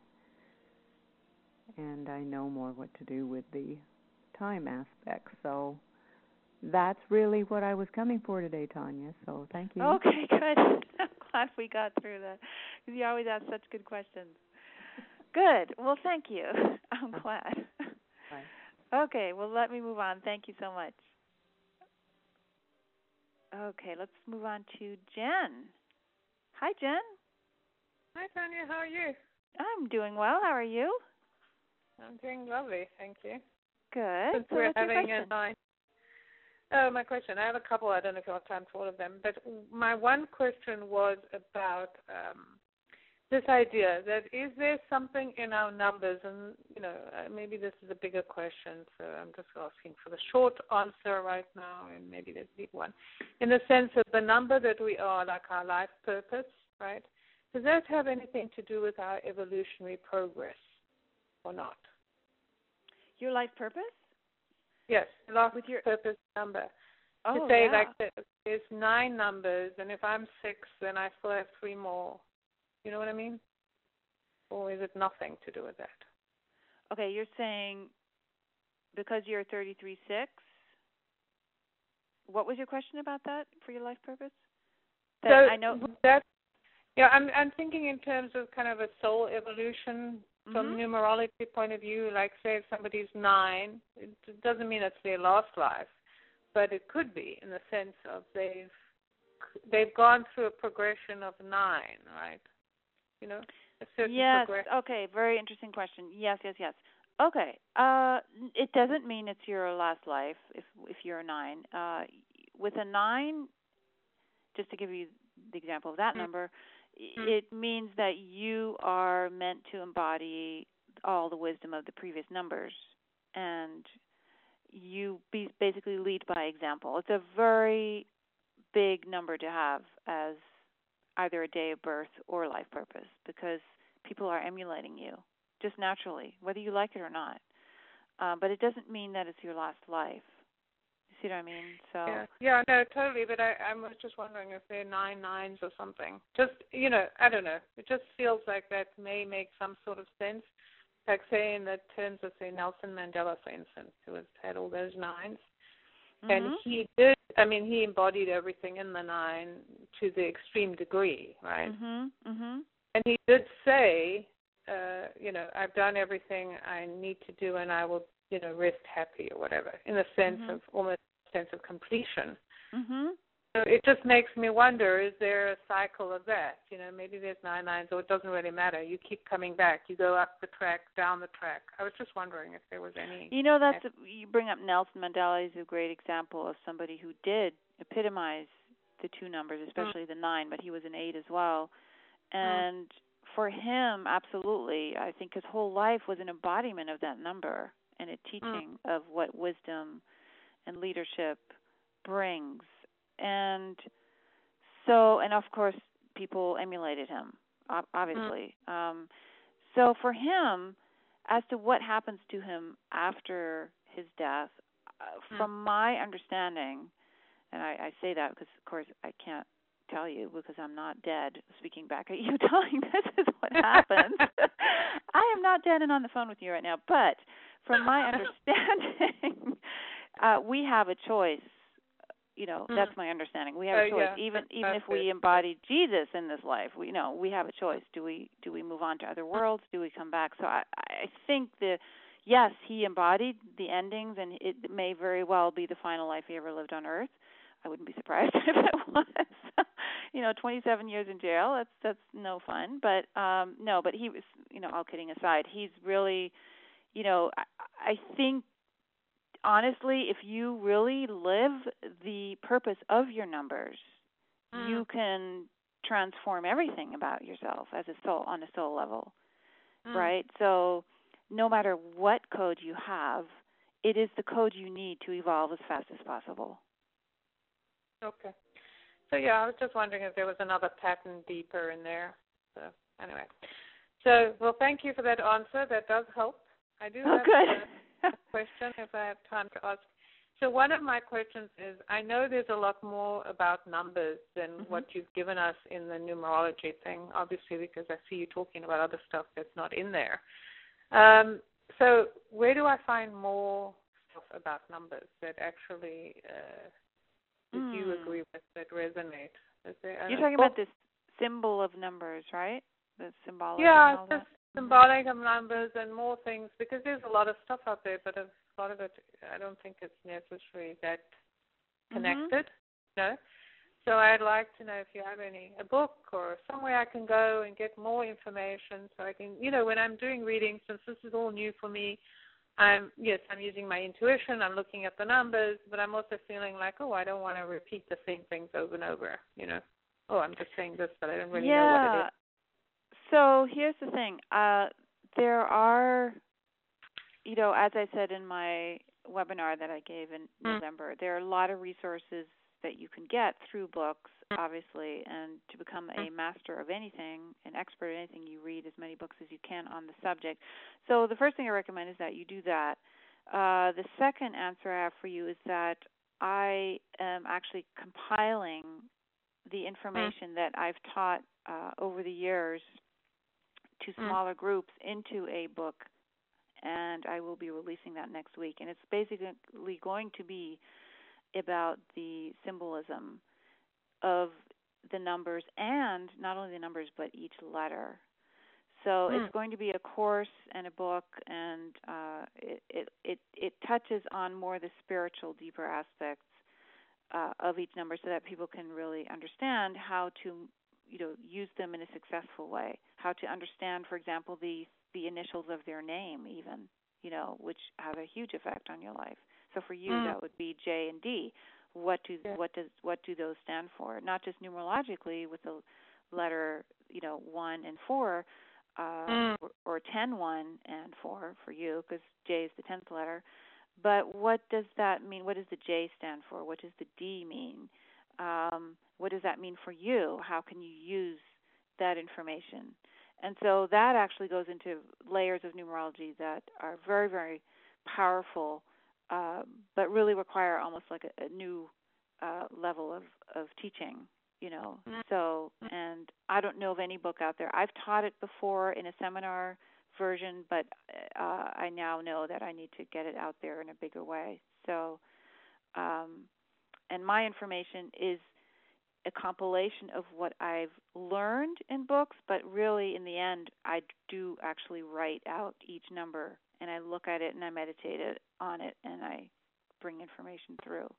and I know more what to do with the time aspect. So that's really what I was coming for today, Tanya. So thank you. Okay, good. I'm glad we got through that because you always ask such good questions. Good. Well, thank you. I'm glad. Bye. Okay, well, let me move on. Thank you so much. Okay, let's move on to Jen. Hi, Jen. Hi, Tanya. How are you? I'm doing well. How are you? I'm doing lovely, thank you. Good. Since we're having a nice... Oh, my question. I have a couple. I don't know if you have time for all of them. But my one question was about this idea that is there something in our numbers, and, maybe this is a bigger question, so I'm just asking for the short answer right now, and maybe there's a big one, in the sense of the number that we are, like our life purpose, right? Does that have anything to do with our evolutionary progress or not? Your life purpose? Yes, the life purpose number. Oh, to say, like, there's 9 numbers, and if I'm 6, then I still have 3 more. You know what I mean? Or is it nothing to do with that? Okay, you're saying because you're 33-6. What was your question about that for your life purpose? I know that. Yeah, I'm thinking in terms of kind of a soul evolution from numerology point of view. Like, say, if somebody's 9, it doesn't mean it's their last life, but it could be in the sense of they've gone through a progression of 9, right? A certain progression. Okay, very interesting question. Yes. Okay, it doesn't mean it's your last life if you're a 9. With a 9, just to give you the example of that number, it means that you are meant to embody all the wisdom of the previous numbers, and you basically lead by example. It's a very big number to have as either a day of birth or life purpose, because people are emulating you just naturally, whether you like it or not. But it doesn't mean that it's your last life. You see what I mean? So yeah, no, totally. But I was just wondering if they're 9 9s or something. Just, I don't know. It just feels like that may make some sort of sense. Like, say, in the terms of, say, Nelson Mandela, for instance, who had all those 9s. And he did, he embodied everything in the 9 to the extreme degree, right? And he did say, I've done everything I need to do, and I will, rest happy or whatever, in a sense of almost a sense of completion. So it just makes me wonder, is there a cycle of that? Maybe there's 9 9s, or it doesn't really matter. You keep coming back. You go up the track, down the track. I was just wondering if there was any... You bring up Nelson Mandela. He's a great example of somebody who did epitomize the 2 numbers, especially the 9, but he was an 8 as well. And for him, absolutely, I think his whole life was an embodiment of that number and a teaching of what wisdom and leadership brings. And so, and of course, people emulated him. obviously. So for him, as to what happens to him after his death, from my understanding, and I say that because, of course, I can't tell you because I'm not dead, speaking back at you, telling this is what happens. I am not dead and on the phone with you right now, but from my understanding, we have a choice. That's my understanding. We have a choice. Even if we embodied Jesus in this life, we we have a choice. Do we move on to other worlds? Do we come back? So I think yes, he embodied the endings, and it may very well be the final life he ever lived on Earth. I wouldn't be surprised if it was. 27 years in jail. That's no fun. But no. But he was. All kidding aside, he's really. I think. Honestly, if you really live the purpose of your numbers, you can transform everything about yourself as a soul on a soul level, right? So no matter what code you have, it is the code you need to evolve as fast as possible. Okay. So I was just wondering if there was another pattern deeper in there. So anyway. Well, thank you for that answer. That does help. I do have a question if I have time to ask. So one of my questions is, I know there's a lot more about numbers than what you've given us in the numerology thing, obviously, because I see you talking about other stuff that's not in there. So where do I find more stuff about numbers that actually that you agree with, that resonate? You're talking about this symbol of numbers, right? The symbology. Yeah, it's just symbolic of numbers and more things, because there's a lot of stuff out there, but a lot of it, I don't think it's necessarily that connected. So I'd like to know if you have a book or somewhere I can go and get more information, so I can, when I'm doing readings, since this is all new for me, I'm using my intuition, I'm looking at the numbers, but I'm also feeling like, I don't want to repeat the same things over and over, I'm just saying this, but I don't really know what it is. So here's the thing. There are, as I said in my webinar that I gave in November, there are a lot of resources that you can get through books, obviously, and to become a master of anything, an expert in anything, you read as many books as you can on the subject. So the first thing I recommend is that you do that. The second answer I have for you is that I am actually compiling the information that I've taught over the years to smaller groups into a book, and I will be releasing that next week. And it's basically going to be about the symbolism of the numbers, and not only the numbers, but each letter. So it's going to be a course and a book, and it touches on more the spiritual, deeper aspects of each number, so that people can really understand how to use them in a successful way, how to understand, for example, the initials of their name even, which have a huge effect on your life. So for you, that would be J and D. What do those stand for? Not just numerologically with the letter 1 and 4, or 10, 1 and 4 for you, because J is the 10th letter. But what does that mean? What does the J stand for? What does the D mean? What does that mean for you? How can you use that information? And so that actually goes into layers of numerology that are very, very powerful, but really require almost like a new level of teaching, So, and I don't know of any book out there. I've taught it before in a seminar version, but I now know that I need to get it out there in a bigger way. So, and my information is a compilation of what I've learned in books, but really in the end, I do actually write out each number, and I look at it and I meditate on it, and I bring information through.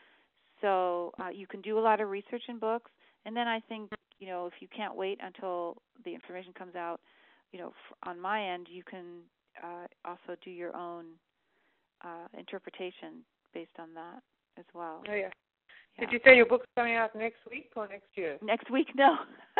So you can do a lot of research in books, and then I think, if you can't wait until the information comes out, on my end, you can also do your own interpretation based on that as well. Oh, yeah. Did you say your book's coming out next week or next year? Next week, no.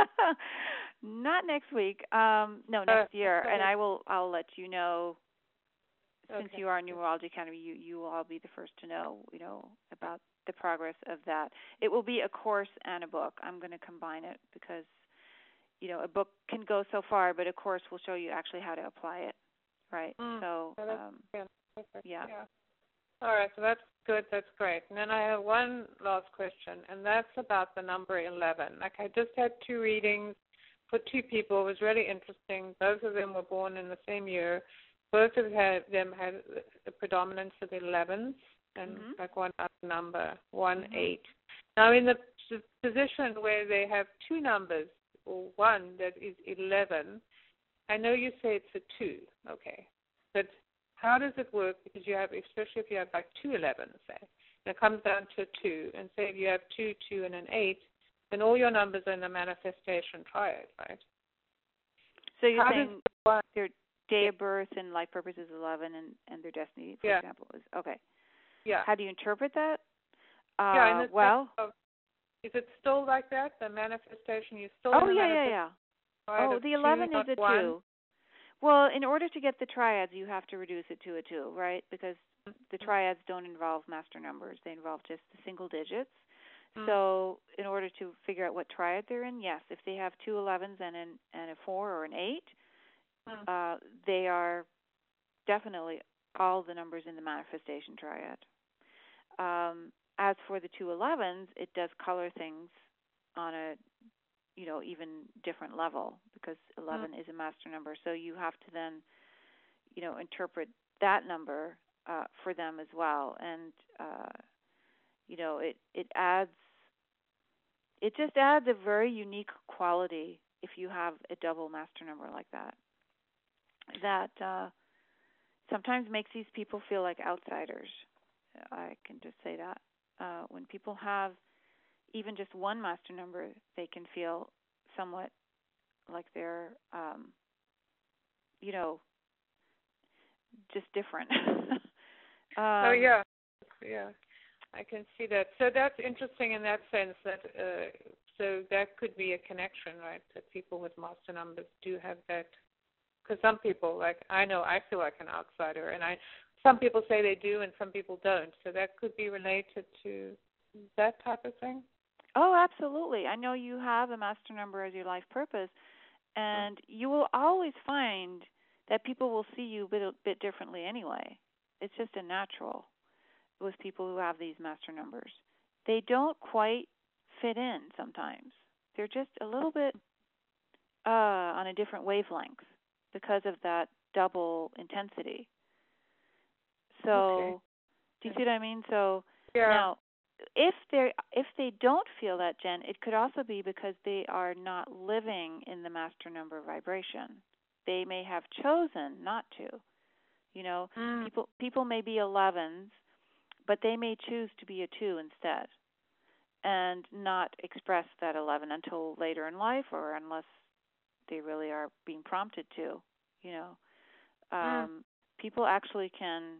Not next week. No, next year. And I'll let you know, since you are Numerology Academy, you will all be the first to know, about the progress of that. It will be a course and a book. I'm going to combine it because, a book can go so far, but a course will show you actually how to apply it, right? So, perfect. yeah. All right, so that's good. That's great. And then I have one last question, and that's about the number 11. Like, I just had 2 readings for 2 people. It was really interesting. Both of them were born in the same year. Both of them had the predominance of the 11s, and like one other number, 1, 8. Now, in the position where they have 2 numbers, or one that is 11, I know you say it's a 2, okay, but how does it work? Because you have, especially if you have like 2 11s, say, and it comes down to a 2, and say if you have 2, 2, and an 8, then all your numbers are in the manifestation triad, right? So you're saying their day of birth and life purpose is 11, and their destiny, for example, is okay. Yeah. How do you interpret that? Well, is it still like that? The manifestation, you still? Oh, yeah. Oh, the 11 is a 2. Well, in order to get the triads, you have to reduce it to a 2, right? Because the triads don't involve master numbers; they involve just the single digits. So, in order to figure out what triad they're in, yes, if they have 2 11s and a 4 or an 8, they are definitely all the numbers in the manifestation triad. As for the 2 11s, it does color things on a even different level, because 11 is a master number. So you have to then interpret that number for them as well, and it just adds a very unique quality if you have a double master number like that sometimes makes these people feel like outsiders. I can just say that. When people have even just one master number, they can feel somewhat like they're, just different. Yeah. I can see that. So that's interesting in that sense that, so that could be a connection, right? That people with master numbers do have that. Because some people, like I feel like an outsider, and some people say they do, and some people don't. So that could be related to that type of thing. Oh, absolutely. I know you have a master number as your life purpose, and you will always find that people will see you a bit differently anyway. It's just a natural with people who have these master numbers. They don't quite fit in sometimes. They're just a little bit on a different wavelength because of that double intensity. So, do you see what I mean? So now, if they don't feel that, Jen, it could also be because they are not living in the master number vibration. They may have chosen not to. People may be 11s, but they may choose to be a 2 instead, and not express that 11 until later in life, or unless they really are being prompted to. People actually can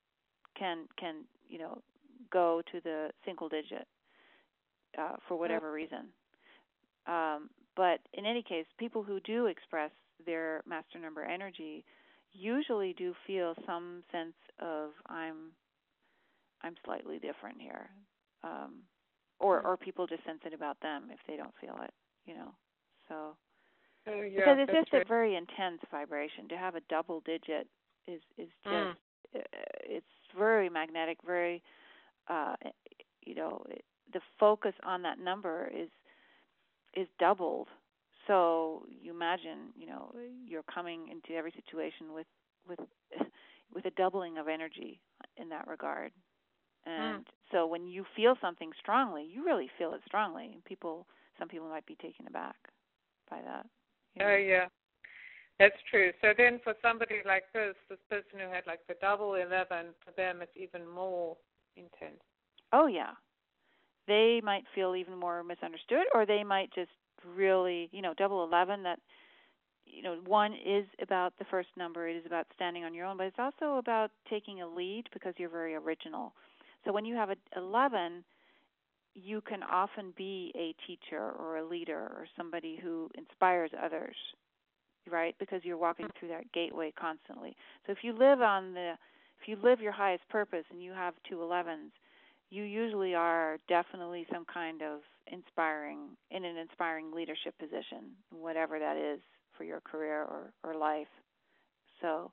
go to the single digit for whatever reason. But in any case, people who do express their master number energy usually do feel some sense of I'm slightly different here, or people just sense it about them if they don't feel it. So because it's just a very intense vibration. To have a double digit is just it's very magnetic, very the focus on that number is doubled. So you imagine, you're coming into every situation with a doubling of energy in that regard. And so when you feel something strongly, you really feel it strongly. Some people might be taken aback by that. Yeah, that's true. So then for somebody like this person who had like the double 11, for them it's even more intense. Oh, yeah. They might feel even more misunderstood, or they might just really, double 11, that, 1 is about the first number. It is about standing on your own, but it's also about taking a lead because you're very original. So when you have an 11, you can often be a teacher or a leader or somebody who inspires others, right? Because you're walking through that gateway constantly. So if you live your highest purpose and you have 2 11s, you usually are definitely some kind of in an inspiring leadership position, whatever that is for your career or life. So,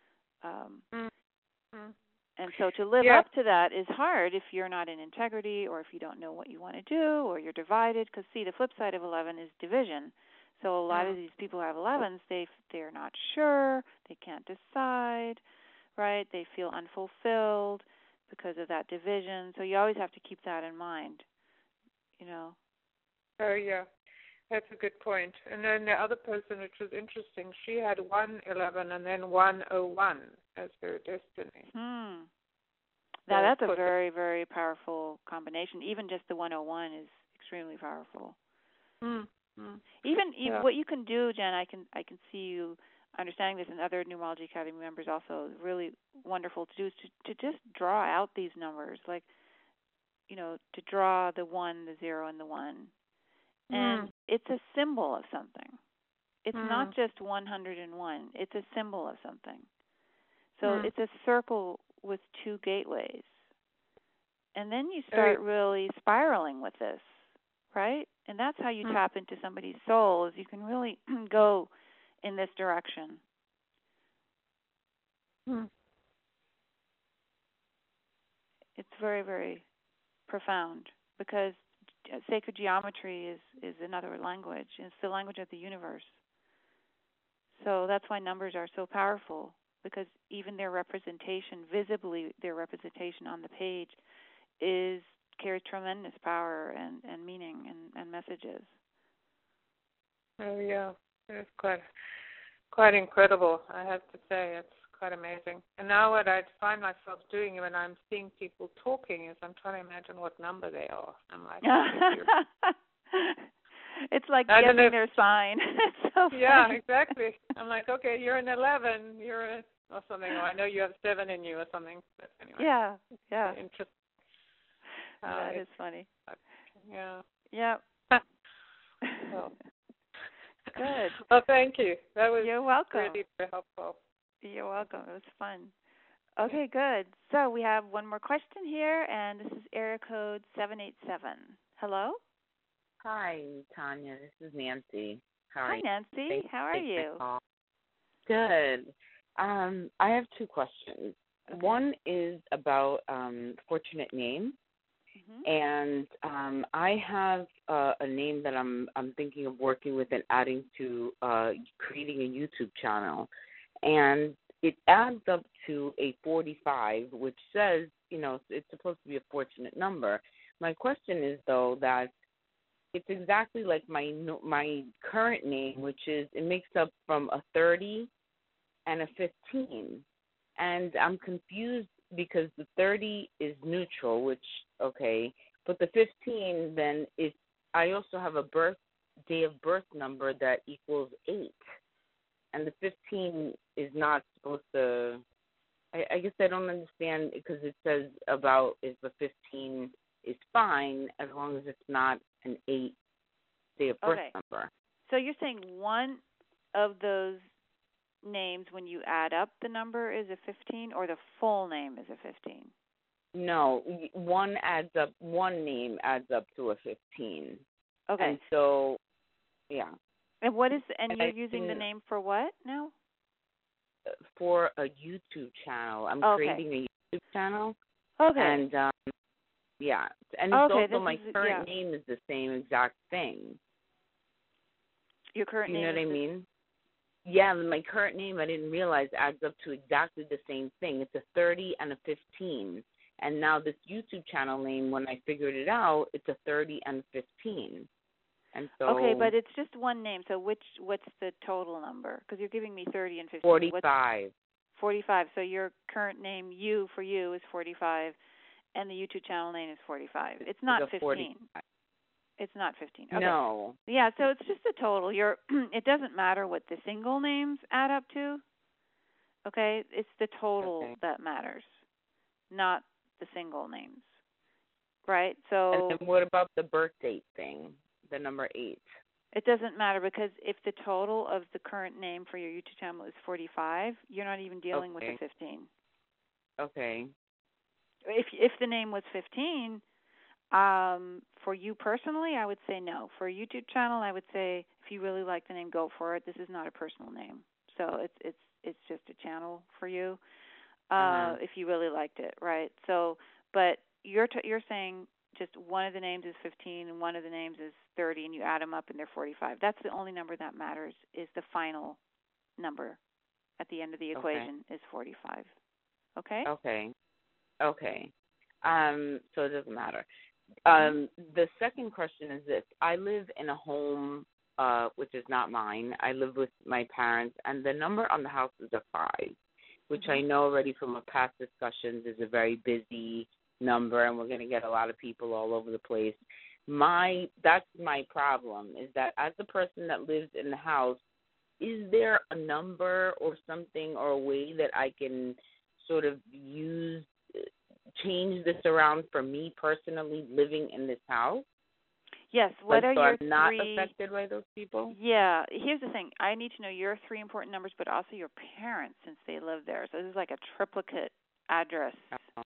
and so to live up to that is hard if you're not in integrity, or if you don't know what you want to do, or you're divided. Because see, the flip side of 11 is division. So a lot of these people who have 11s, they're not sure, they can't decide, right? They feel unfulfilled because of that division. So you always have to keep that in mind, you know. Oh, yeah. That's a good point. And then the other person, which was interesting, she had 111 and then 101 as her destiny. Now, that's a very, very powerful combination. Even just the 101 is extremely powerful. Even what you can do, Jen, I can see you understanding this, and other Numerology Academy members also, really wonderful to do, is to just draw out these numbers, like, you know, to draw the 1, the 0, and the 1. And it's a symbol of something. It's not just 101. It's a symbol of something. So it's a circle with 2 gateways. And then you start really spiraling with this, right? And that's how you tap into somebody's soul, is you can really go in this direction. It's very, very profound, because sacred geometry is another language. It's the language of the universe. So that's why numbers are so powerful, because even their representation, visibly their representation on the page, carries tremendous power and meaning and messages. Oh, yeah. It's quite incredible, I have to say. It's quite amazing. And now what I find myself doing when I'm seeing people talking is I'm trying to imagine what number they are. I'm like, it's like guessing their sign. It's so yeah, funny. exactly. I'm like, okay, you're an 11, or something, or I know you have 7 in you or something. But anyway. Yeah. Interesting. That is funny. Yeah. Yep. So. Good. Well, thank you. That was You're welcome. really very helpful. You're welcome. It was fun. Okay, good. So we have one more question here, and this is area code 787. Hello? Hi, Tanya. This is Nancy. Hi, Nancy. How are you? Good. I have 2 questions. Okay. One is about fortunate name, and I have a name that I'm thinking of working with and adding to creating a YouTube channel, and it adds up to a 45, which says, you know, it's supposed to be a fortunate number. My question is, though, that it's exactly like my current name, which is, it makes up from a 30 and a 15. And I'm confused because the 30 is neutral, which, okay, but the 15 then is, I also have a day of birth number that equals 8. And the 15 is not supposed to, I guess I don't understand, because it says about if the 15 is fine as long as it's not an 8 day of birth number. So you're saying one of those names, when you add up the number, is a 15, or the full name is a 15? No, one name adds up to a 15. Okay. And so, yeah. And you're using the name for what now? For a YouTube channel. I'm creating a YouTube channel. Okay. And, yeah. And it's also my current name is the same exact thing. Your current name? You know what I mean? Yeah, my current name, I didn't realize, adds up to exactly the same thing. It's a 30 and a 15. And now this YouTube channel name, when I figured it out, it's a 30 and a 15. And so, okay, but it's just one name. So what's the total number? Because you're giving me 30 and 15. 45. 45. So your current name, for you, is 45, and the YouTube channel name is 45. It's not 15. 45. It's not 15. Okay. No. Yeah, so it's just the total. It doesn't matter what the single names add up to. Okay? It's the total that matters, not the single names. Right? So. And then what about the birth date thing, the number 8? It doesn't matter, because if the total of the current name for your YouTube channel is 45, you're not even dealing with the 15. Okay. If the name was 15, For you personally, I would say no. For a YouTube channel, I would say if you really like the name, go for it. This is not a personal name, so it's just a channel for you. If you really liked it, right? So, but you're saying just one of the names is 15 and one of the names is 30, and you add them up and they're 45. That's the only number that matters. Is the final number at the end of the equation is 45. Okay. Okay. So it doesn't matter. The second question is this. I live in a home which is not mine. I live with my parents, and the number on the house is a 5, which I know already from our past discussions is a very busy number, and we're going to get a lot of people all over the place. That's my problem, is that as the person that lives in the house, is there a number or something or a way that I can sort of change this around for me personally living in this house? Yes. What are your I'm not affected by those people? Yeah. Here's the thing. I need to know your 3 important numbers, but also your parents since they live there. So this is like a triplicate address.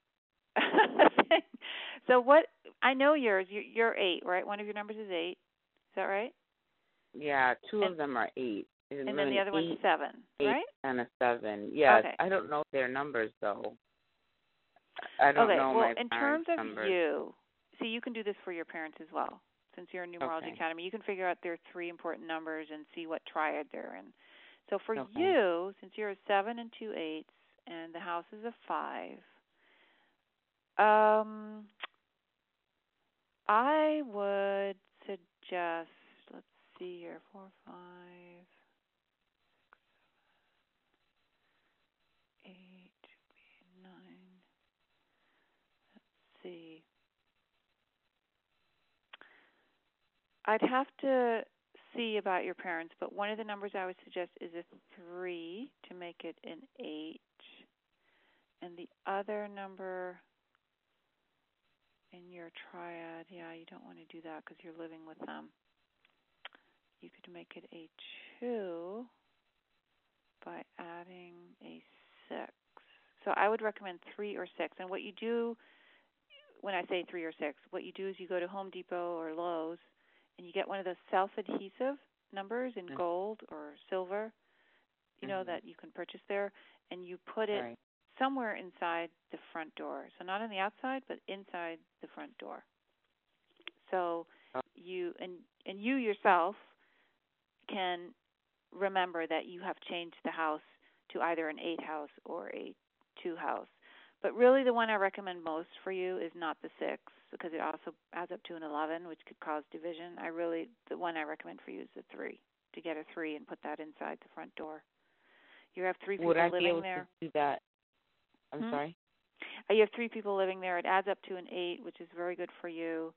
So what? I know yours. You're 8, right? One of your numbers is 8. Is that right? Yeah. 2 of them are 8. And then the other one's 7, 8 right? And a 7. Yes. Okay. I don't know their numbers though. I don't know well, my in parents' terms of numbers. you, see, you can do this for your parents as well. Since you're in Numerology Academy, you can figure out their 3 important numbers and see what triad they're in. So for you, since you're a 7 and 2 8s, and the house is a 5, I would suggest, let's see here, 4, 5, 6, 7, 8, 9. Let's see. I'd have to see about your parents, but one of the numbers I would suggest is a 3 to make it an 8. And the other number in your triad, you don't want to do that because you're living with them. You could make it a 2 by adding a 6. So I would recommend 3 or 6. And what you do, when I say 3 or 6, what you do is you go to Home Depot or Lowe's, and you get one of those self-adhesive numbers in gold or silver, that you can purchase there, and you put it somewhere inside the front door. So not on the outside, but inside the front door. So you yourself can remember that you have changed the house to either an 8 house or a 2 house. But really the one I recommend most for you is not the 6, because it also adds up to an 11, which could cause division. The one I recommend for you is the 3, to get a 3 and put that inside the front door. You have 3 people living there. Would I be able to do that? I'm sorry? You have 3 people living there. It adds up to an 8, which is very good for you.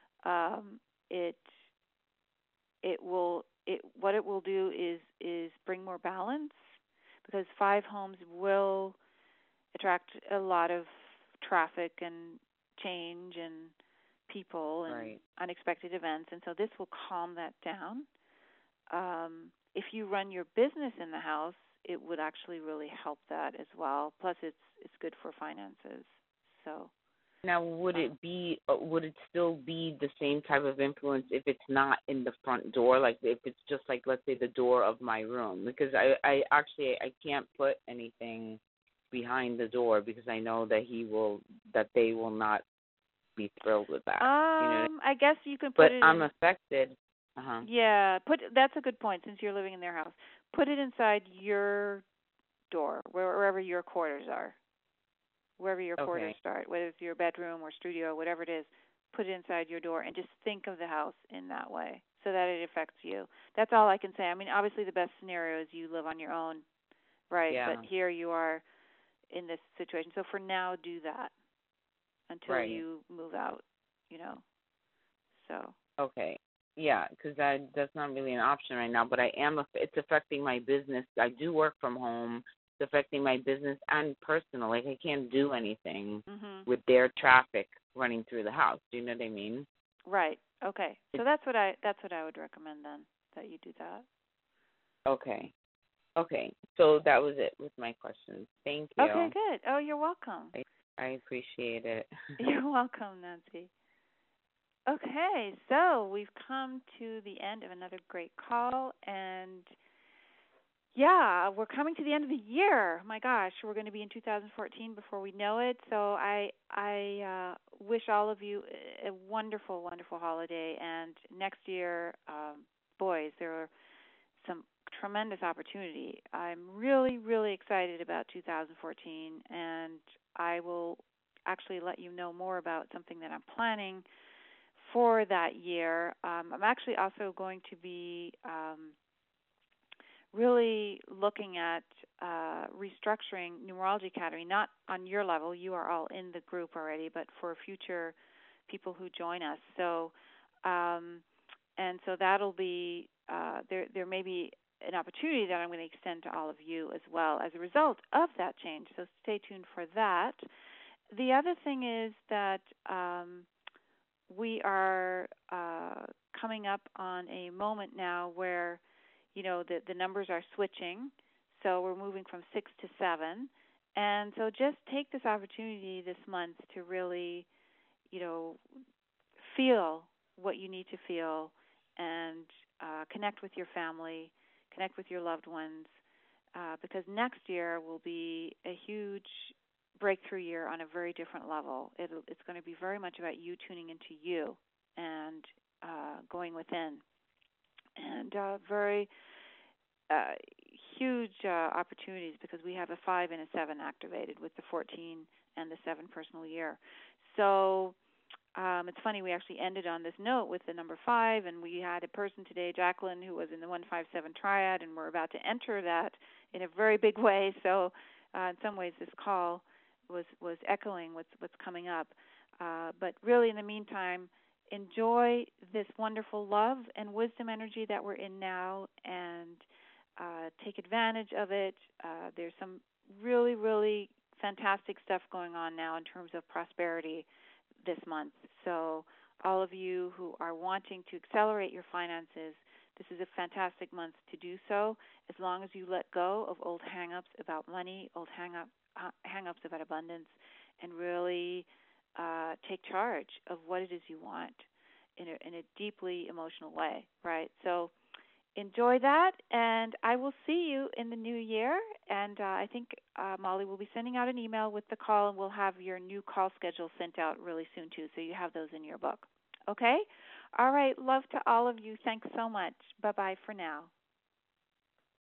What it will do is bring more balance, because 5 homes will attract a lot of traffic and change and people and unexpected events, and so this will calm that down. If you run your business in the house, it would actually really help that as well. Plus, it's good for finances. So now, would it still be the same type of influence if it's not in the front door? Like if it's just like, let's say, the door of my room? Because I can't put anything behind the door because I know that they will not be thrilled with that. I guess you can put it. But I'm affected. Yeah, that's a good point. Since you're living in their house, put it inside your door, wherever your quarters are, wherever your quarters start, whether it's your bedroom or studio, whatever it is. Put it inside your door and just think of the house in that way, so that it affects you. That's all I can say. I mean, obviously, the best scenario is you live on your own, right? Yeah. But here you are in this situation. So for now, do that until you move out. So. Okay. Yeah, because that's not really an option right now. But it's affecting my business. I do work from home. It's affecting my business and personal. Like I can't do anything with their traffic running through the house. Do you know what I mean? Right. Okay. So that's what I would recommend then, that you do that. Okay. So that was it with my questions. Thank you. Okay, good. Oh, you're welcome. I appreciate it. You're welcome, Nancy. Okay, so we've come to the end of another great call, and yeah, we're coming to the end of the year. My gosh, we're going to be in 2014 before we know it. So I wish all of you a wonderful, wonderful holiday. And next year, boys, there are some tremendous opportunity. I'm really, really excited about 2014, and I will actually let you know more about something that I'm planning for that year. I'm actually also going to be really looking at restructuring Numerology Academy, not on your level, you are all in the group already, but for future people who join us. So, and so that'll be, there may be an opportunity that I'm going to extend to all of you as well as a result of that change. So stay tuned for that. The other thing is that we are coming up on a moment now where the numbers are switching, so we're moving from 6 to 7. And so just take this opportunity this month to really, feel what you need to feel and connect with your family, connect with your loved ones, because next year will be a huge breakthrough year on a very different level. It's going to be very much about you tuning into you and going within. And very huge opportunities because we have a 5 and a 7 activated with the 14 and the 7 personal year. So it's funny, we actually ended on this note with the number 5, and we had a person today, Jacqueline, who was in the 157 triad, and we're about to enter that in a very big way. So in some ways this call was echoing what's coming up. But really, in the meantime, enjoy this wonderful love and wisdom energy that we're in now, and take advantage of it. There's some really, really fantastic stuff going on now in terms of prosperity this month. So all of you who are wanting to accelerate your finances, this is a fantastic month to do so, as long as you let go of old hang-ups about money, old hang-ups about abundance, and really take charge of what it is you want in a deeply emotional way, right? So enjoy that, and I will see you in the new year. And I think Molly will be sending out an email with the call, and we'll have your new call schedule sent out really soon, too, so you have those in your book. Okay? All right. Love to all of you. Thanks so much. Bye-bye for now.